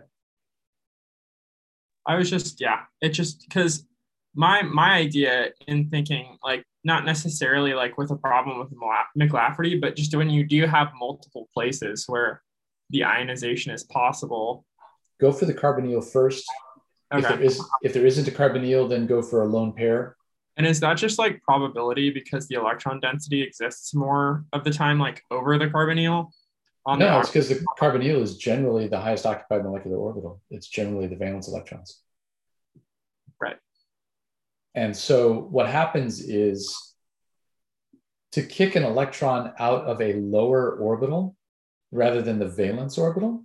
Speaker 2: I was just, yeah, it just, because my my idea in thinking, like, not necessarily like with a problem with McLafferty, but just when you do have multiple places where the ionization is possible.
Speaker 1: Go for the carbonyl first.
Speaker 2: Okay.
Speaker 1: If there is, if there isn't a carbonyl, then go for a lone pair.
Speaker 2: And is that just like probability because the electron density exists more of the time, like over the carbonyl?
Speaker 1: On no, the it's because the carbonyl is generally the highest occupied molecular orbital. It's generally the valence electrons.
Speaker 2: Right.
Speaker 1: And so what happens is to kick an electron out of a lower orbital rather than the valence orbital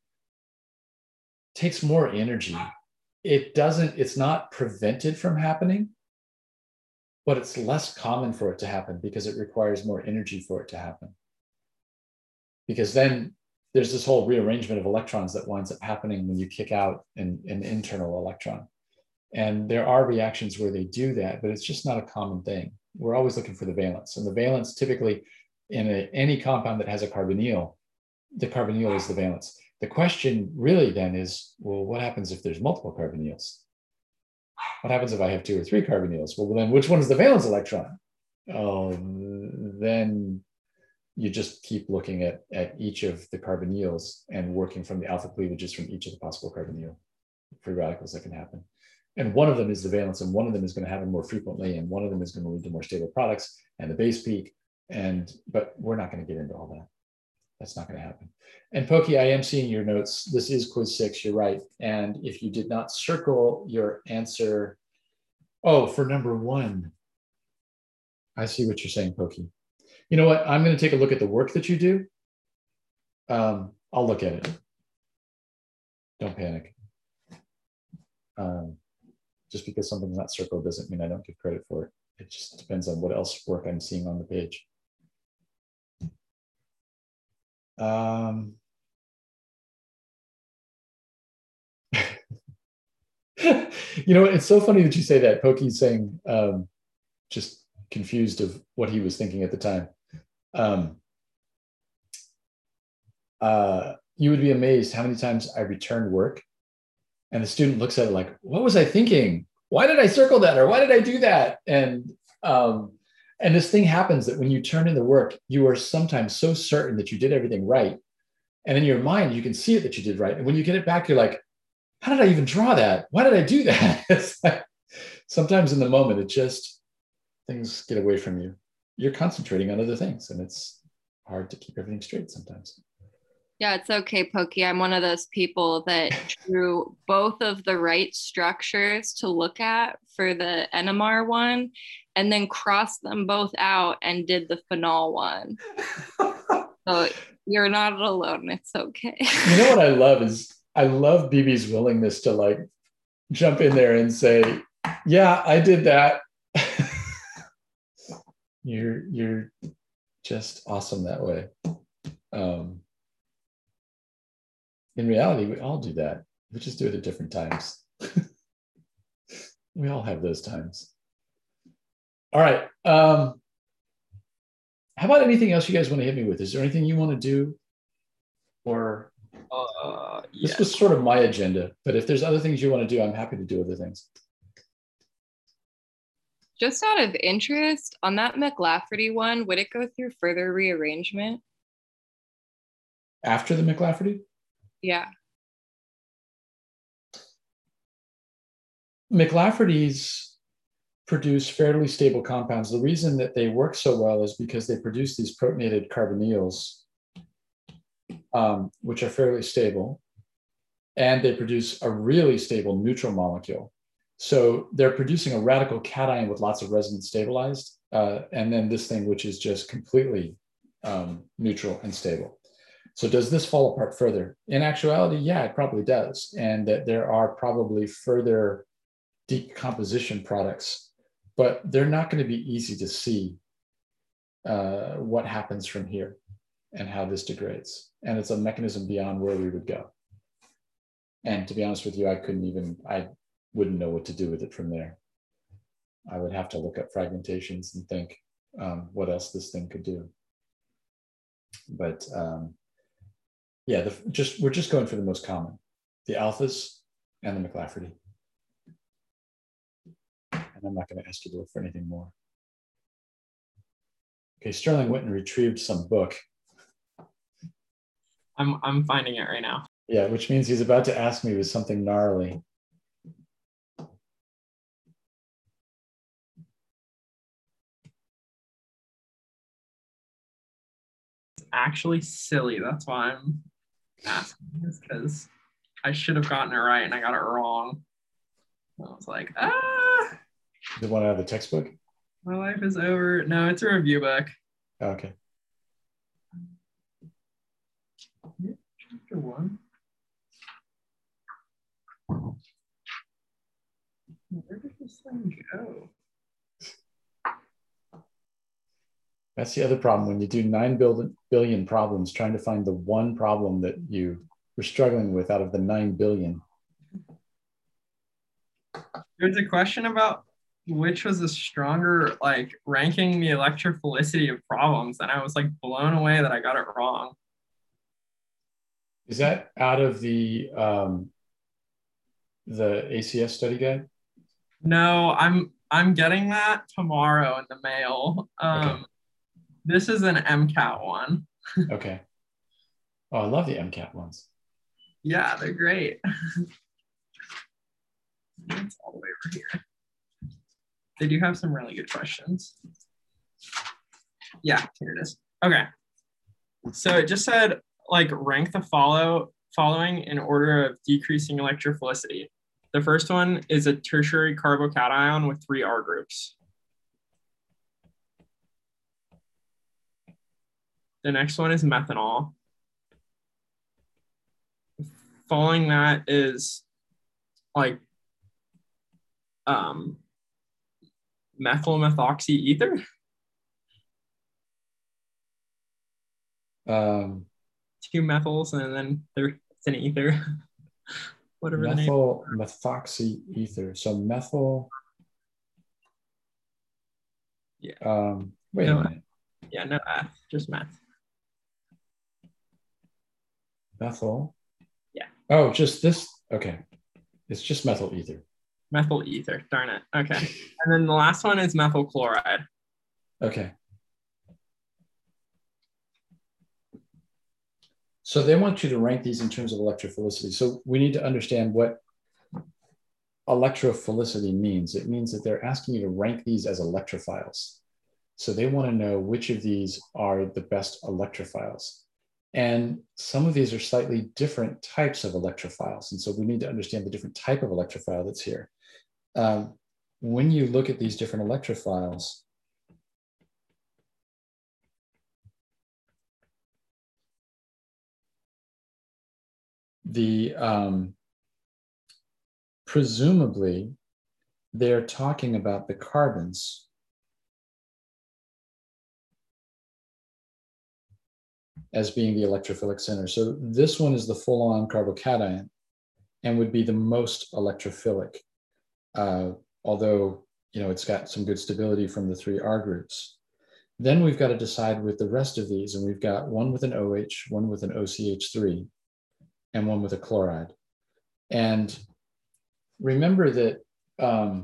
Speaker 1: takes more energy. It doesn't, it's not prevented from happening, but it's less common for it to happen because it requires more energy for it to happen. Because then there's this whole rearrangement of electrons that winds up happening when you kick out an, an internal electron. And there are reactions where they do that, but it's just not a common thing. We're always looking for the valence. And the valence typically in a, any compound that has a carbonyl, the carbonyl is the valence. The question really then is, well, what happens if there's multiple carbonyls? What happens if I have two or three carbonyls? Well, then which one is the valence electron? Oh, then you just keep looking at, at each of the carbonyls and working from the alpha cleavages from each of the possible carbonyl free radicals that can happen. And one of them is the valence, and one of them is going to happen more frequently, and one of them is going to lead to more stable products and the base peak. And but we're not going to get into all that. That's not going to happen. And Pokey, I am seeing your notes. This is quiz six, you're right. And if you did not circle your answer, oh, for number one, I see what you're saying, Pokey. You know what? I'm going to take a look at the work that you do. Um, I'll look at it. Don't panic. Um, just because something's not circled doesn't mean I don't give credit for it. It just depends on what else work I'm seeing on the page. Um, you know, it's so funny that you say that. Pokey's saying, um, just confused of what he was thinking at the time. Um, uh, you would be amazed how many times I return work and the student looks at it like, what was I thinking? Why did I circle that? Or why did I do that? And, um, and this thing happens that when you turn in the work, you are sometimes so certain that you did everything right. And in your mind, you can see it that you did right. And when you get it back, you're like, how did I even draw that? Why did I do that? It's like, sometimes in the moment, it just, things get away from you. You're concentrating on other things, and it's hard to keep everything straight sometimes.
Speaker 3: Yeah, it's okay, Pokey. I'm one of those people that drew both of the right structures to look at for the N M R one, and then crossed them both out and did the phenol one. So you're not alone. It's okay.
Speaker 1: You know what I love is I love B B's willingness to like jump in there and say, yeah, I did that. you're you're just awesome that way. Um, in reality, we all do that. We just do it at different times. We all have those times. All right. Um, how about anything else you guys want to hit me with? Is there anything you want to do? Or
Speaker 2: uh,
Speaker 1: this
Speaker 2: yes.
Speaker 1: was sort of my agenda, but if there's other things you want to do, I'm happy to do other things.
Speaker 3: Just out of interest, on that McLafferty one, would it go through further rearrangement?
Speaker 1: After the McLafferty?
Speaker 3: Yeah.
Speaker 1: McLafferty's produce fairly stable compounds. The reason that they work so well is because they produce these protonated carbonyls, um, which are fairly stable, and they produce a really stable neutral molecule. So they're producing a radical cation with lots of resonance stabilized, uh, and then this thing, which is just completely um, neutral and stable. So does this fall apart further? In actuality, yeah, it probably does. And that there are probably further decomposition products, but they're not going to be easy to see uh, what happens from here and how this degrades. And it's a mechanism beyond where we would go. And to be honest with you, I couldn't even, I wouldn't know what to do with it from there. I would have to look up fragmentations and think um, what else this thing could do. But um, yeah, the, just we're just going for the most common, the alphas and the McLafferty. And I'm not going to ask you to look for anything more. Okay, Sterling went and retrieved some book.
Speaker 2: I'm I'm finding it right now.
Speaker 1: Yeah, which means he's about to ask me with something gnarly.
Speaker 2: It's actually silly. That's why I'm asking this, because I should have gotten it right and I got it wrong. I was like, ah,
Speaker 1: The one out of the textbook?
Speaker 2: my life is over. No, it's a review book.
Speaker 1: Okay.
Speaker 2: Chapter one. Where did this thing go?
Speaker 1: That's the other problem. When you do nine billion problems, trying to find the one problem that you were struggling with out of the nine billion.
Speaker 2: There's a question about which was a stronger, like ranking the electrophilicity of problems, and I was like blown away that I got it wrong.
Speaker 1: Is that out of the um, the A C S study guide?
Speaker 2: No, I'm I'm getting that tomorrow in the mail. Um,
Speaker 1: Okay.
Speaker 2: This is an MCAT one.
Speaker 1: Okay. Oh, I love the MCAT ones.
Speaker 2: Yeah, they're great. It's all the way over here. They do have some really good questions. Yeah, here it is. Okay. So it just said, like, rank the follow following in order of decreasing electrophilicity. The first one is a tertiary carbocation with three R groups. The next one is methanol. Following that is like um, methyl methoxy ether.
Speaker 1: Um,
Speaker 2: Two methyls and then there's an ether. Whatever the name.
Speaker 1: Methyl methoxy ether. So methyl.
Speaker 2: Yeah.
Speaker 1: Um, wait
Speaker 2: no,
Speaker 1: a minute.
Speaker 2: Yeah, no F, just meth.
Speaker 1: Methyl.
Speaker 2: Yeah.
Speaker 1: Oh, just this. Okay. It's just methyl ether.
Speaker 2: Methyl ether. Darn it. Okay. And then the last one is methyl chloride.
Speaker 1: Okay. So they want you to rank these in terms of electrophilicity. So we need to understand what electrophilicity means. It means that they're asking you to rank these as electrophiles. So they want to know which of these are the best electrophiles. And some of these are slightly different types of electrophiles. And so we need to understand the different type of electrophile that's here. Um, when you look at these different electrophiles, the um, presumably they're talking about the carbons as being the electrophilic center. So this one is the full-on carbocation and would be the most electrophilic, uh, although you know it's got some good stability from the three R groups. Then we've got to decide with the rest of these, and we've got one with an OH, one with an O C H three, and one with a chloride. And remember that um,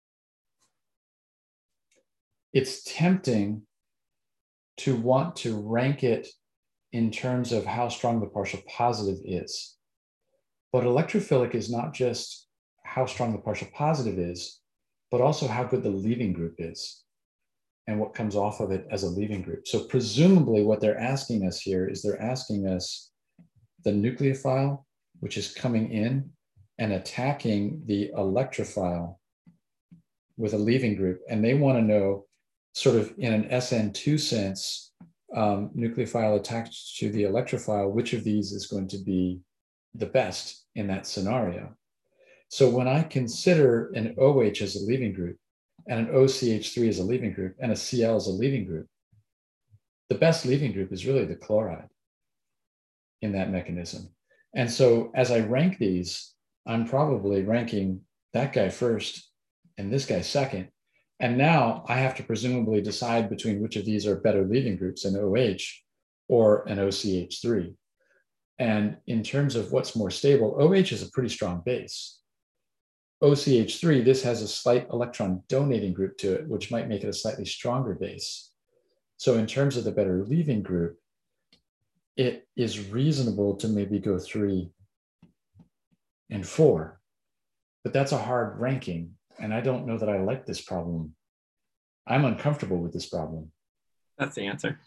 Speaker 1: it's tempting to want to rank it in terms of how strong the partial positive is. But electrophilic is not just how strong the partial positive is, but also how good the leaving group is and what comes off of it as a leaving group. So presumably what they're asking us here is they're asking us the nucleophile, which is coming in and attacking the electrophile with a leaving group. And they want to know sort of in an S N two sense, um, nucleophile attached to the electrophile, which of these is going to be the best in that scenario. So when I consider an OH as a leaving group and an O C H three as a leaving group and a Cl as a leaving group, the best leaving group is really the chloride in that mechanism. And so as I rank these, I'm probably ranking that guy first and this guy second. And now I have to presumably decide between which of these are better leaving groups, an OH or an O C H three. And in terms of what's more stable, OH is a pretty strong base. O C H three, this has a slight electron donating group to it, which might make it a slightly stronger base. So in terms of the better leaving group, it is reasonable to maybe go three and four, but that's a hard ranking. And I don't know that I like this problem. I'm uncomfortable with this problem.
Speaker 2: That's the answer.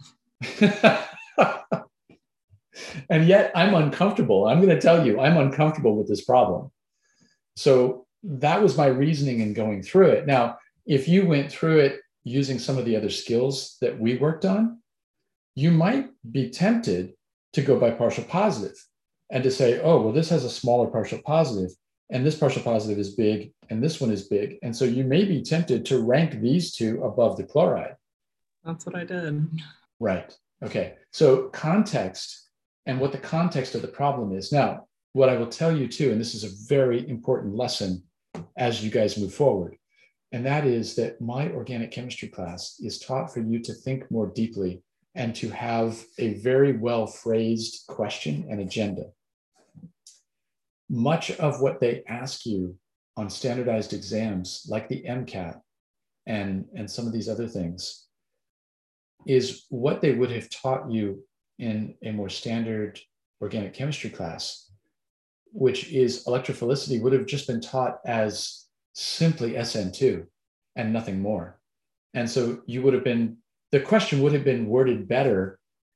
Speaker 1: And yet I'm uncomfortable. I'm going to tell you, I'm uncomfortable with this problem. So that was my reasoning in going through it. Now, if you went through it using some of the other skills that we worked on, you might be tempted to go by partial positive and to say, oh, well, this has a smaller partial positive, and this partial positive is big, and this one is big. And so you may be tempted to rank these two above the chloride.
Speaker 2: That's what I did.
Speaker 1: Right. Okay. So context and what the context of the problem is. Now, what I will tell you too, and this is a very important lesson as you guys move forward, and that is that my organic chemistry class is taught for you to think more deeply and to have a very well phrased question and agenda. Much of what they ask you on standardized exams, like the MCAT and, and some of these other things, is what they would have taught you in a more standard organic chemistry class, which is electrophilicity would have just been taught as simply S N two and nothing more. And so you would have been, the question would have been worded better.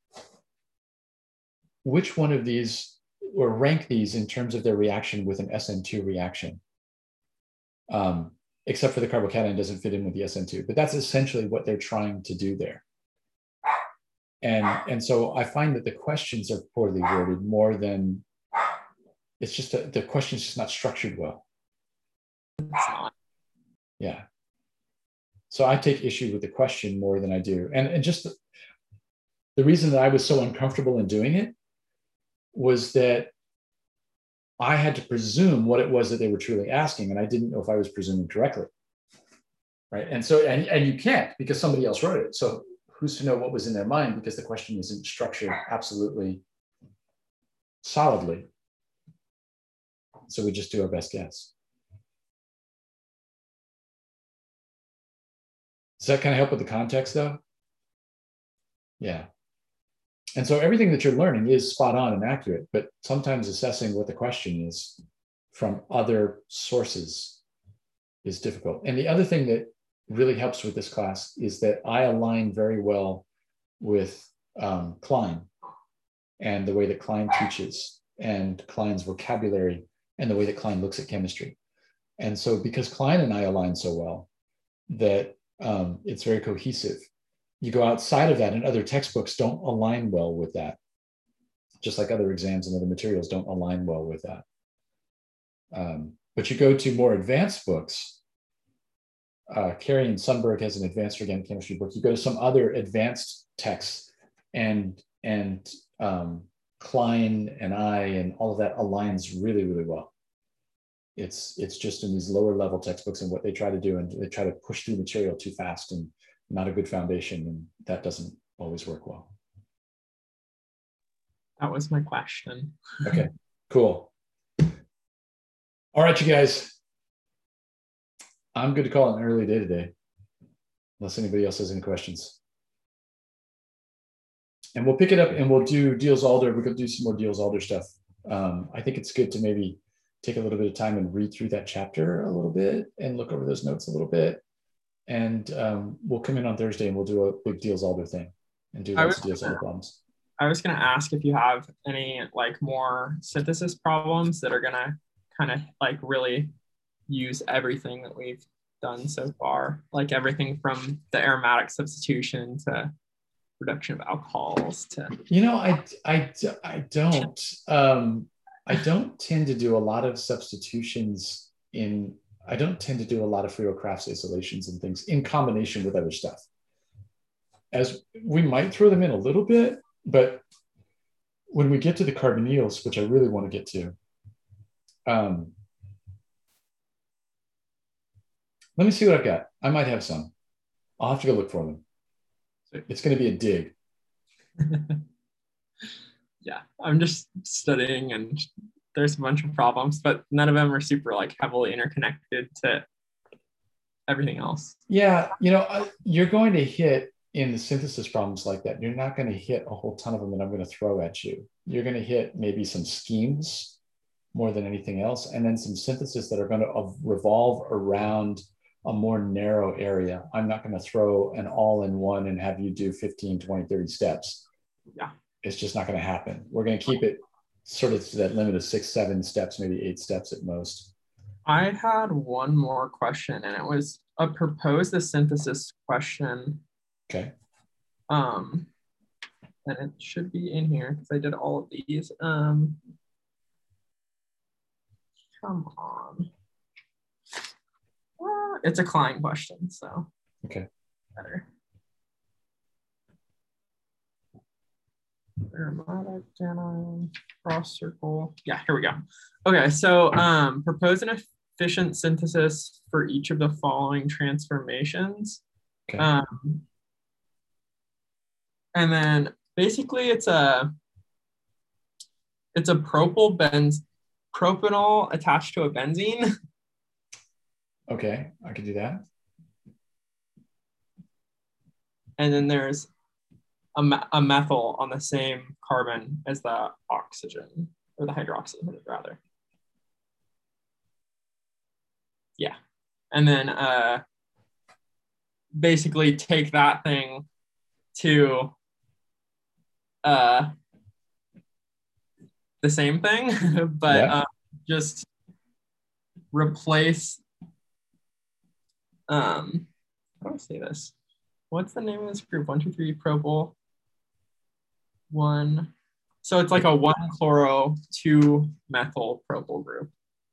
Speaker 1: Which one of these, or rank these in terms of their reaction with an S N two reaction? Um, except for the carbocation doesn't fit in with the S N two, but that's essentially what they're trying to do there. And, and so I find that the questions are poorly worded more than, it's just, a, the question's just not structured well. Yeah. So I take issue with the question more than I do. And, and just the, the reason that I was so uncomfortable in doing it was that I had to presume what it was that they were truly asking, and I didn't know if I was presuming correctly. Right. And so, and, and you can't, because somebody else wrote it. So who's to know what was in their mind, because the question isn't structured absolutely solidly. So we just do our best guess. Does that kind of help with the context though? Yeah. And so everything that you're learning is spot on and accurate, but sometimes assessing what the question is from other sources is difficult. And the other thing that really helps with this class is that I align very well with um, Klein and the way that Klein teaches and Klein's vocabulary and the way that Klein looks at chemistry. And so because Klein and I align so well, that um, it's very cohesive. You go outside of that and other textbooks don't align well with that, just like other exams and other materials don't align well with that. Um, but you go to more advanced books. Uh, Carey and Sundberg has an advanced organic chemistry book. You go to some other advanced texts, and and um, Klein and I and all of that aligns really, really well. It's it's just in these lower level textbooks and what they try to do, and they try to push through material too fast and not a good foundation, and that doesn't always work well.
Speaker 2: That was my question.
Speaker 1: Okay, cool. All right, you guys. I'm good to call it an early day today, unless anybody else has any questions. And we'll pick it up and we'll do Diels-Alder. We're going to do some more Diels-Alder stuff. Um, I think it's good to maybe take a little bit of time and read through that chapter a little bit and look over those notes a little bit. And um, we'll come in on Thursday and we'll do a big Diels-Alder thing and do lots of Diels-Alder problems.
Speaker 2: I was going to ask if you have any like more synthesis problems that are going to kind of like really use everything that we've done so far, like everything from the aromatic substitution to reduction of alcohols to,
Speaker 1: you know, I, I, I don't, um, I don't tend to do a lot of substitutions in, I don't tend to do a lot of Freero-Crafts isolations and things in combination with other stuff. As we might throw them in a little bit, but when we get to the carbonyls, which I really want to get to, um, let me see what I've got. I might have some. I'll have to go look for them. It's going to be a dig.
Speaker 2: Yeah, I'm just studying and there's a bunch of problems, but none of them are super like heavily interconnected to everything else.
Speaker 1: Yeah, you know, you're going to hit in the synthesis problems like that, you're not going to hit a whole ton of them that I'm going to throw at you. You're going to hit maybe some schemes more than anything else, and then some synthesis that are going to revolve around a more narrow area. I'm not going to throw an all-in-one and have you do fifteen, twenty, thirty steps.
Speaker 2: Yeah.
Speaker 1: It's just not going to happen. We're going to keep it sort of to that limit of six, seven steps, maybe eight steps at most.
Speaker 2: I had one more question, and it was a propose the synthesis question.
Speaker 1: Okay.
Speaker 2: Um, and it should be in here because I did all of these. Um, come on. Uh, it's a Klein question, so.
Speaker 1: Okay.
Speaker 2: Better. Aromatic, anion, cross circle. Yeah, here we go. Okay, so um, propose an efficient synthesis for each of the following transformations.
Speaker 1: Okay.
Speaker 2: Um, and then basically it's a it's a propyl benz propanol attached to a benzene.
Speaker 1: Okay, I could do that.
Speaker 2: And then there's a, a methyl on the same carbon as the oxygen, or the hydroxyl rather. Yeah. And then uh, basically take that thing to uh, the same thing, but
Speaker 1: Yeah.
Speaker 2: uh, just replace, um, how do I say this? What's the name of this group? One, two, three, propyl. One. So it's like a one chloro, two methyl propyl group.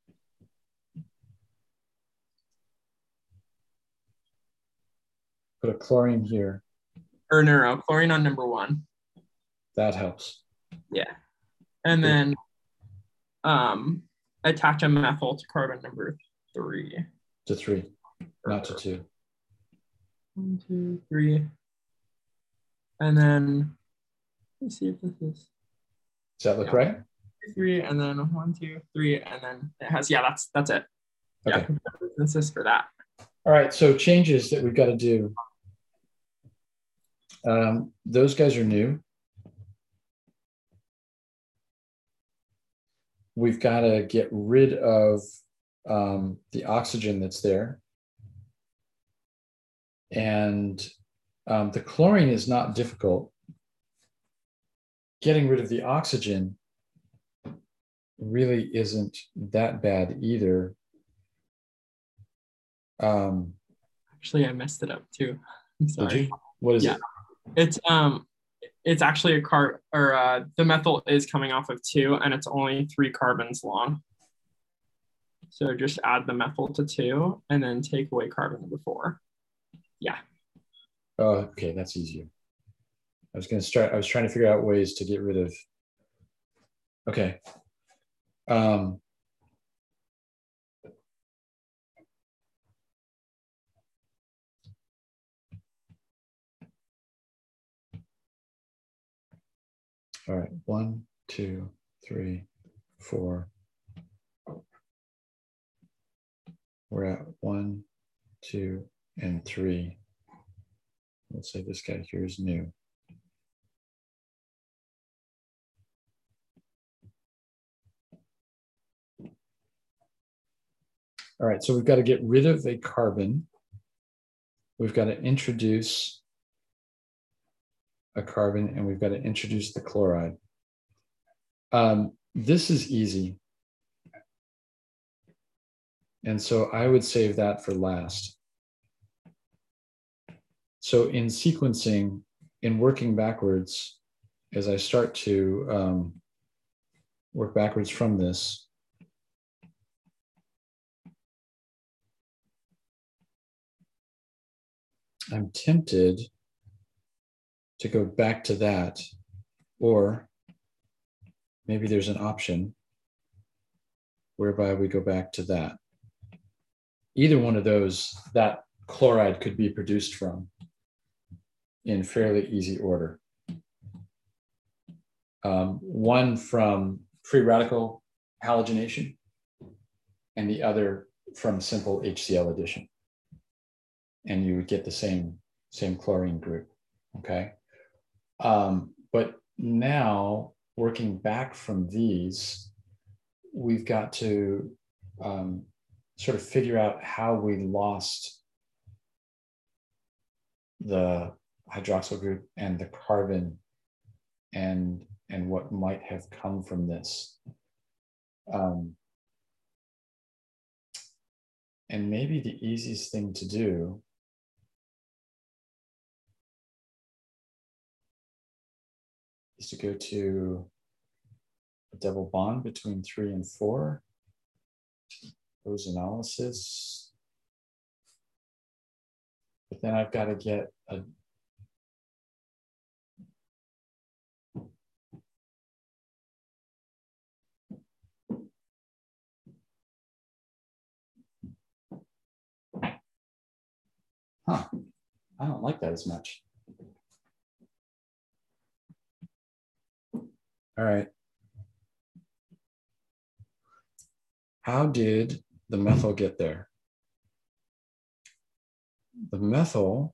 Speaker 1: Put a chlorine here.
Speaker 2: Or no, chlorine on number one.
Speaker 1: That helps.
Speaker 2: Yeah. And then um, attach a methyl to carbon number three.
Speaker 1: To three, not to two.
Speaker 2: One, two, three. And then, let me see if this is.
Speaker 1: Does that look
Speaker 2: yeah.
Speaker 1: right?
Speaker 2: Three, and then one, two, three, and then it has, yeah, that's that's it.
Speaker 1: Okay.
Speaker 2: Yeah, this is for that.
Speaker 1: All right, so changes that we've got to do. Um, those guys are new. We've got to get rid of um, the oxygen that's there. And um, the chlorine is not difficult. Getting rid of the oxygen really isn't that bad either. Um,
Speaker 2: Actually, I messed it up too. I'm sorry.
Speaker 1: Did you? What is
Speaker 2: yeah.
Speaker 1: it?
Speaker 2: It's um, it's actually a car or uh, the methyl is coming off of two, and it's only three carbons long. So just add the methyl to two, and then take away carbon number four. Yeah.
Speaker 1: Oh, okay, that's easier. I was going to start. I was trying to figure out ways to get rid of. Okay. Um, all right, one, two, three, four. We're at one, two, and three. Let's say this guy here is new. All right, so we've got to get rid of a carbon. We've got to introduce a carbon, and we've got to introduce the chloride. Um, this is easy. And so I would save that for last. So in sequencing, in working backwards, as I start to um, work backwards from this, I'm tempted to go back to that, or maybe there's an option whereby we go back to that. Either one of those, that chloride could be produced from in fairly easy order. Um, one from free radical halogenation, and the other from simple H C l addition. And you would get the same, same chlorine group. okay? Um, but now, working back from these, we've got to um, sort of figure out how we lost the hydroxyl group and the carbon and, and what might have come from this. Um, and maybe the easiest thing to do is to go to a double bond between three and four, ozonolysis. But then I've got to get a Huh, I don't like that as much. All right. How did the methyl get there? The methyl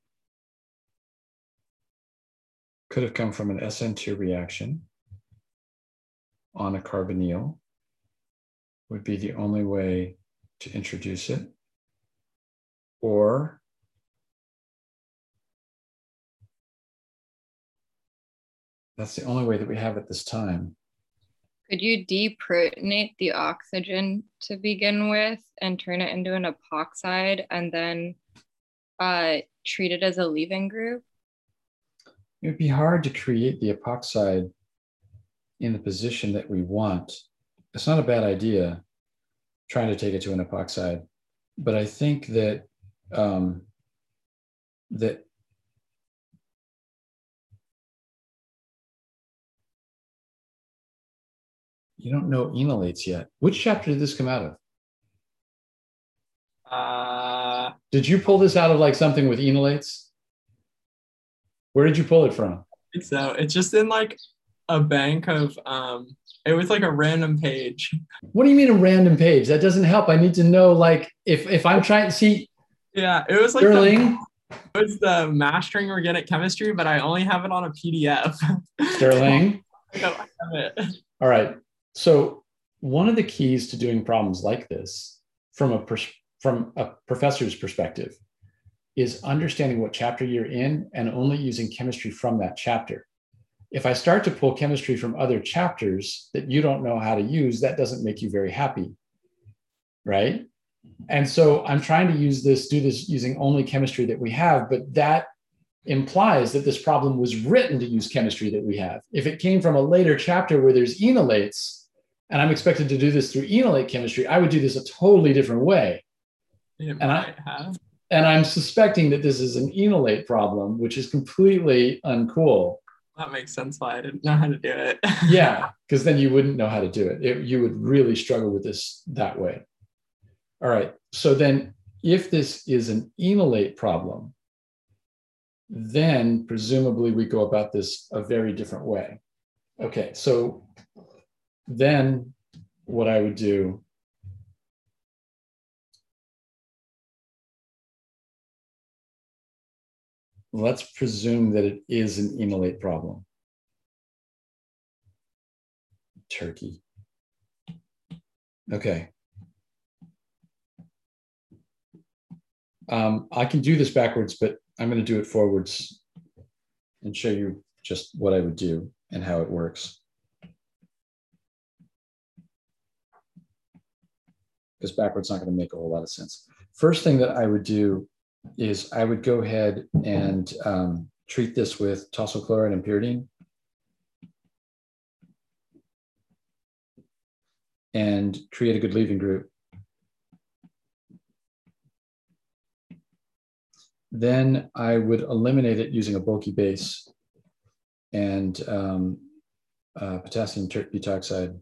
Speaker 1: could have come from an S N two reaction on a carbonyl, would be the only way to introduce it. Or that's the only way that we have at this time.
Speaker 3: Could you deprotonate the oxygen to begin with and turn it into an epoxide and then uh, treat it as a leaving group?
Speaker 1: It would be hard to create the epoxide in the position that we want. It's not a bad idea trying to take it to an epoxide, but I think that um, that you don't know enolates yet. Which chapter did this come out of?
Speaker 2: Uh,
Speaker 1: did you pull this out of like something with enolates? Where did you pull it from?
Speaker 2: I think so. It's just in like a bank of, um, it was like a random page.
Speaker 1: What do you mean a random page? That doesn't help. I need to know, like, if, if I'm trying to see.
Speaker 2: Yeah, it was like
Speaker 1: Sterling.
Speaker 2: The, it was the mastering organic chemistry, but I only have it on a P D F.
Speaker 1: Sterling.
Speaker 2: I don't have it.
Speaker 1: All right. So one of the keys to doing problems like this from a, pers- from a professor's perspective is understanding what chapter you're in and only using chemistry from that chapter. If I start to pull chemistry from other chapters that you don't know how to use, that doesn't make you very happy, right? And so I'm trying to use this, do this using only chemistry that we have, but that implies that this problem was written to use chemistry that we have. If it came from a later chapter where there's enolates, and I'm expected to do this through enolate chemistry, I would do this a totally different way.
Speaker 2: It
Speaker 1: and
Speaker 2: might
Speaker 1: I
Speaker 2: have.
Speaker 1: And I'm suspecting that this is an enolate problem, which is completely uncool.
Speaker 2: That makes sense why I didn't know how to do it.
Speaker 1: Yeah, because then you wouldn't know how to do it. it. You would really struggle with this that way. All right, so then if this is an enolate problem, then presumably we go about this a very different way. Okay, so then what I would do let's presume that it is an enolate problem. Turkey. Okay. Um, I can do this backwards, but I'm going to do it forwards and show you just what I would do and how it works. Because backwards is not going to make a whole lot of sense. First thing that I would do is I would go ahead and um, treat this with tosyl chloride and pyridine. And create a good leaving group. Then I would eliminate it using a bulky base and um, uh, potassium tert butoxide.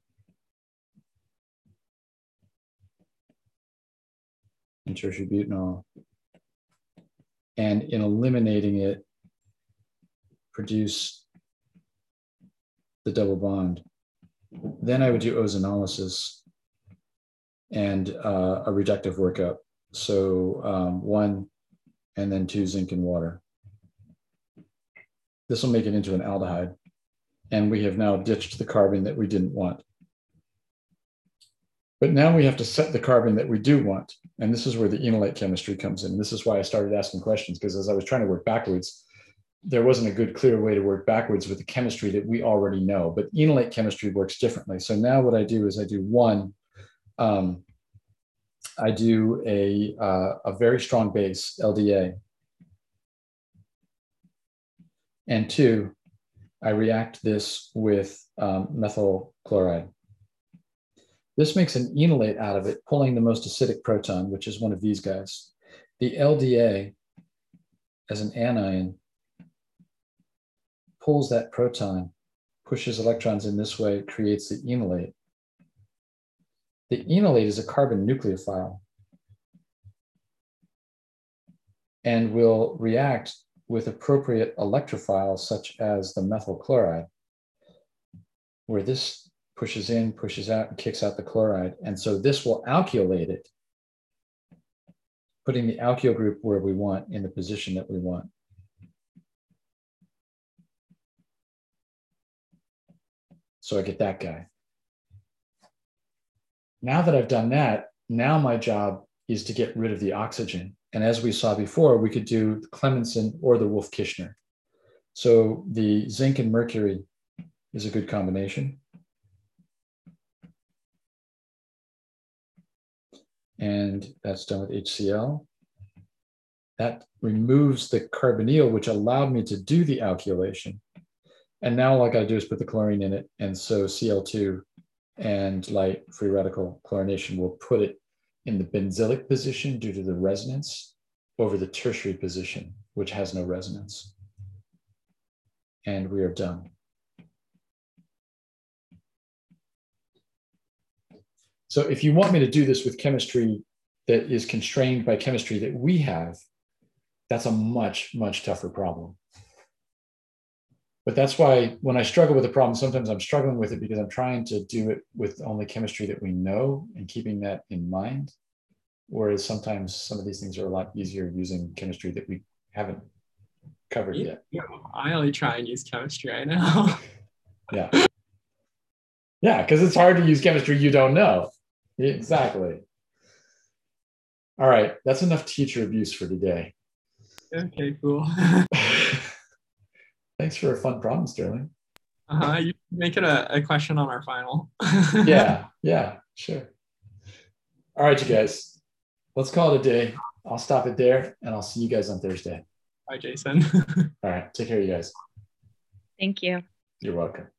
Speaker 1: And tertiary butanol. And in eliminating it, produce the double bond. Then I would do ozonolysis and uh, a reductive workup. So um, one and then two zinc and water. This will make it into an aldehyde. And we have now ditched the carbon that we didn't want. But now we have to set the carbon that we do want. And this is where the enolate chemistry comes in. This is why I started asking questions, because as I was trying to work backwards, there wasn't a good, clear way to work backwards with the chemistry that we already know. But enolate chemistry works differently. So now what I do is I do one, um, I do a, uh, a very strong base, L D A. And two, I react this with um, methyl chloride. This makes an enolate out of it, pulling the most acidic proton, which is one of these guys. The L D A, as an anion, pulls that proton, pushes electrons in this way, creates the enolate. The enolate is a carbon nucleophile and will react with appropriate electrophiles, such as the methyl chloride, where this pushes in, pushes out, and kicks out the chloride. And so this will alkylate it, putting the alkyl group where we want in the position that we want. So I get that guy. Now that I've done that, now my job is to get rid of the oxygen. And as we saw before, we could do the Clemmensen or the Wolff-Kishner. So the zinc and mercury is a good combination. And that's done with H C l. That removes the carbonyl, which allowed me to do the alkylation. And now all I gotta do is put the chlorine in it. And so C l two and light free radical chlorination will put it in the benzylic position due to the resonance over the tertiary position, which has no resonance. And we are done. So if you want me to do this with chemistry that is constrained by chemistry that we have, that's a much, much tougher problem. But that's why when I struggle with a problem, sometimes I'm struggling with it because I'm trying to do it with only chemistry that we know and keeping that in mind. Whereas sometimes some of these things are a lot easier using chemistry that we haven't covered
Speaker 2: yeah,
Speaker 1: yet.
Speaker 2: Yeah, I only try and use chemistry right now.
Speaker 1: Yeah. Yeah, because it's hard to use chemistry you don't know. Exactly. All right, that's enough teacher abuse for today.
Speaker 2: Okay, cool.
Speaker 1: Thanks for a fun problem, Sterling.
Speaker 2: Uh-huh, you can make it a, a question on our final.
Speaker 1: Yeah, yeah, sure. All right, you guys, let's call it a day. I'll stop it there, and I'll see you guys on Thursday.
Speaker 2: Bye, Jason.
Speaker 1: All right, take care, you guys.
Speaker 3: Thank you.
Speaker 1: You're welcome.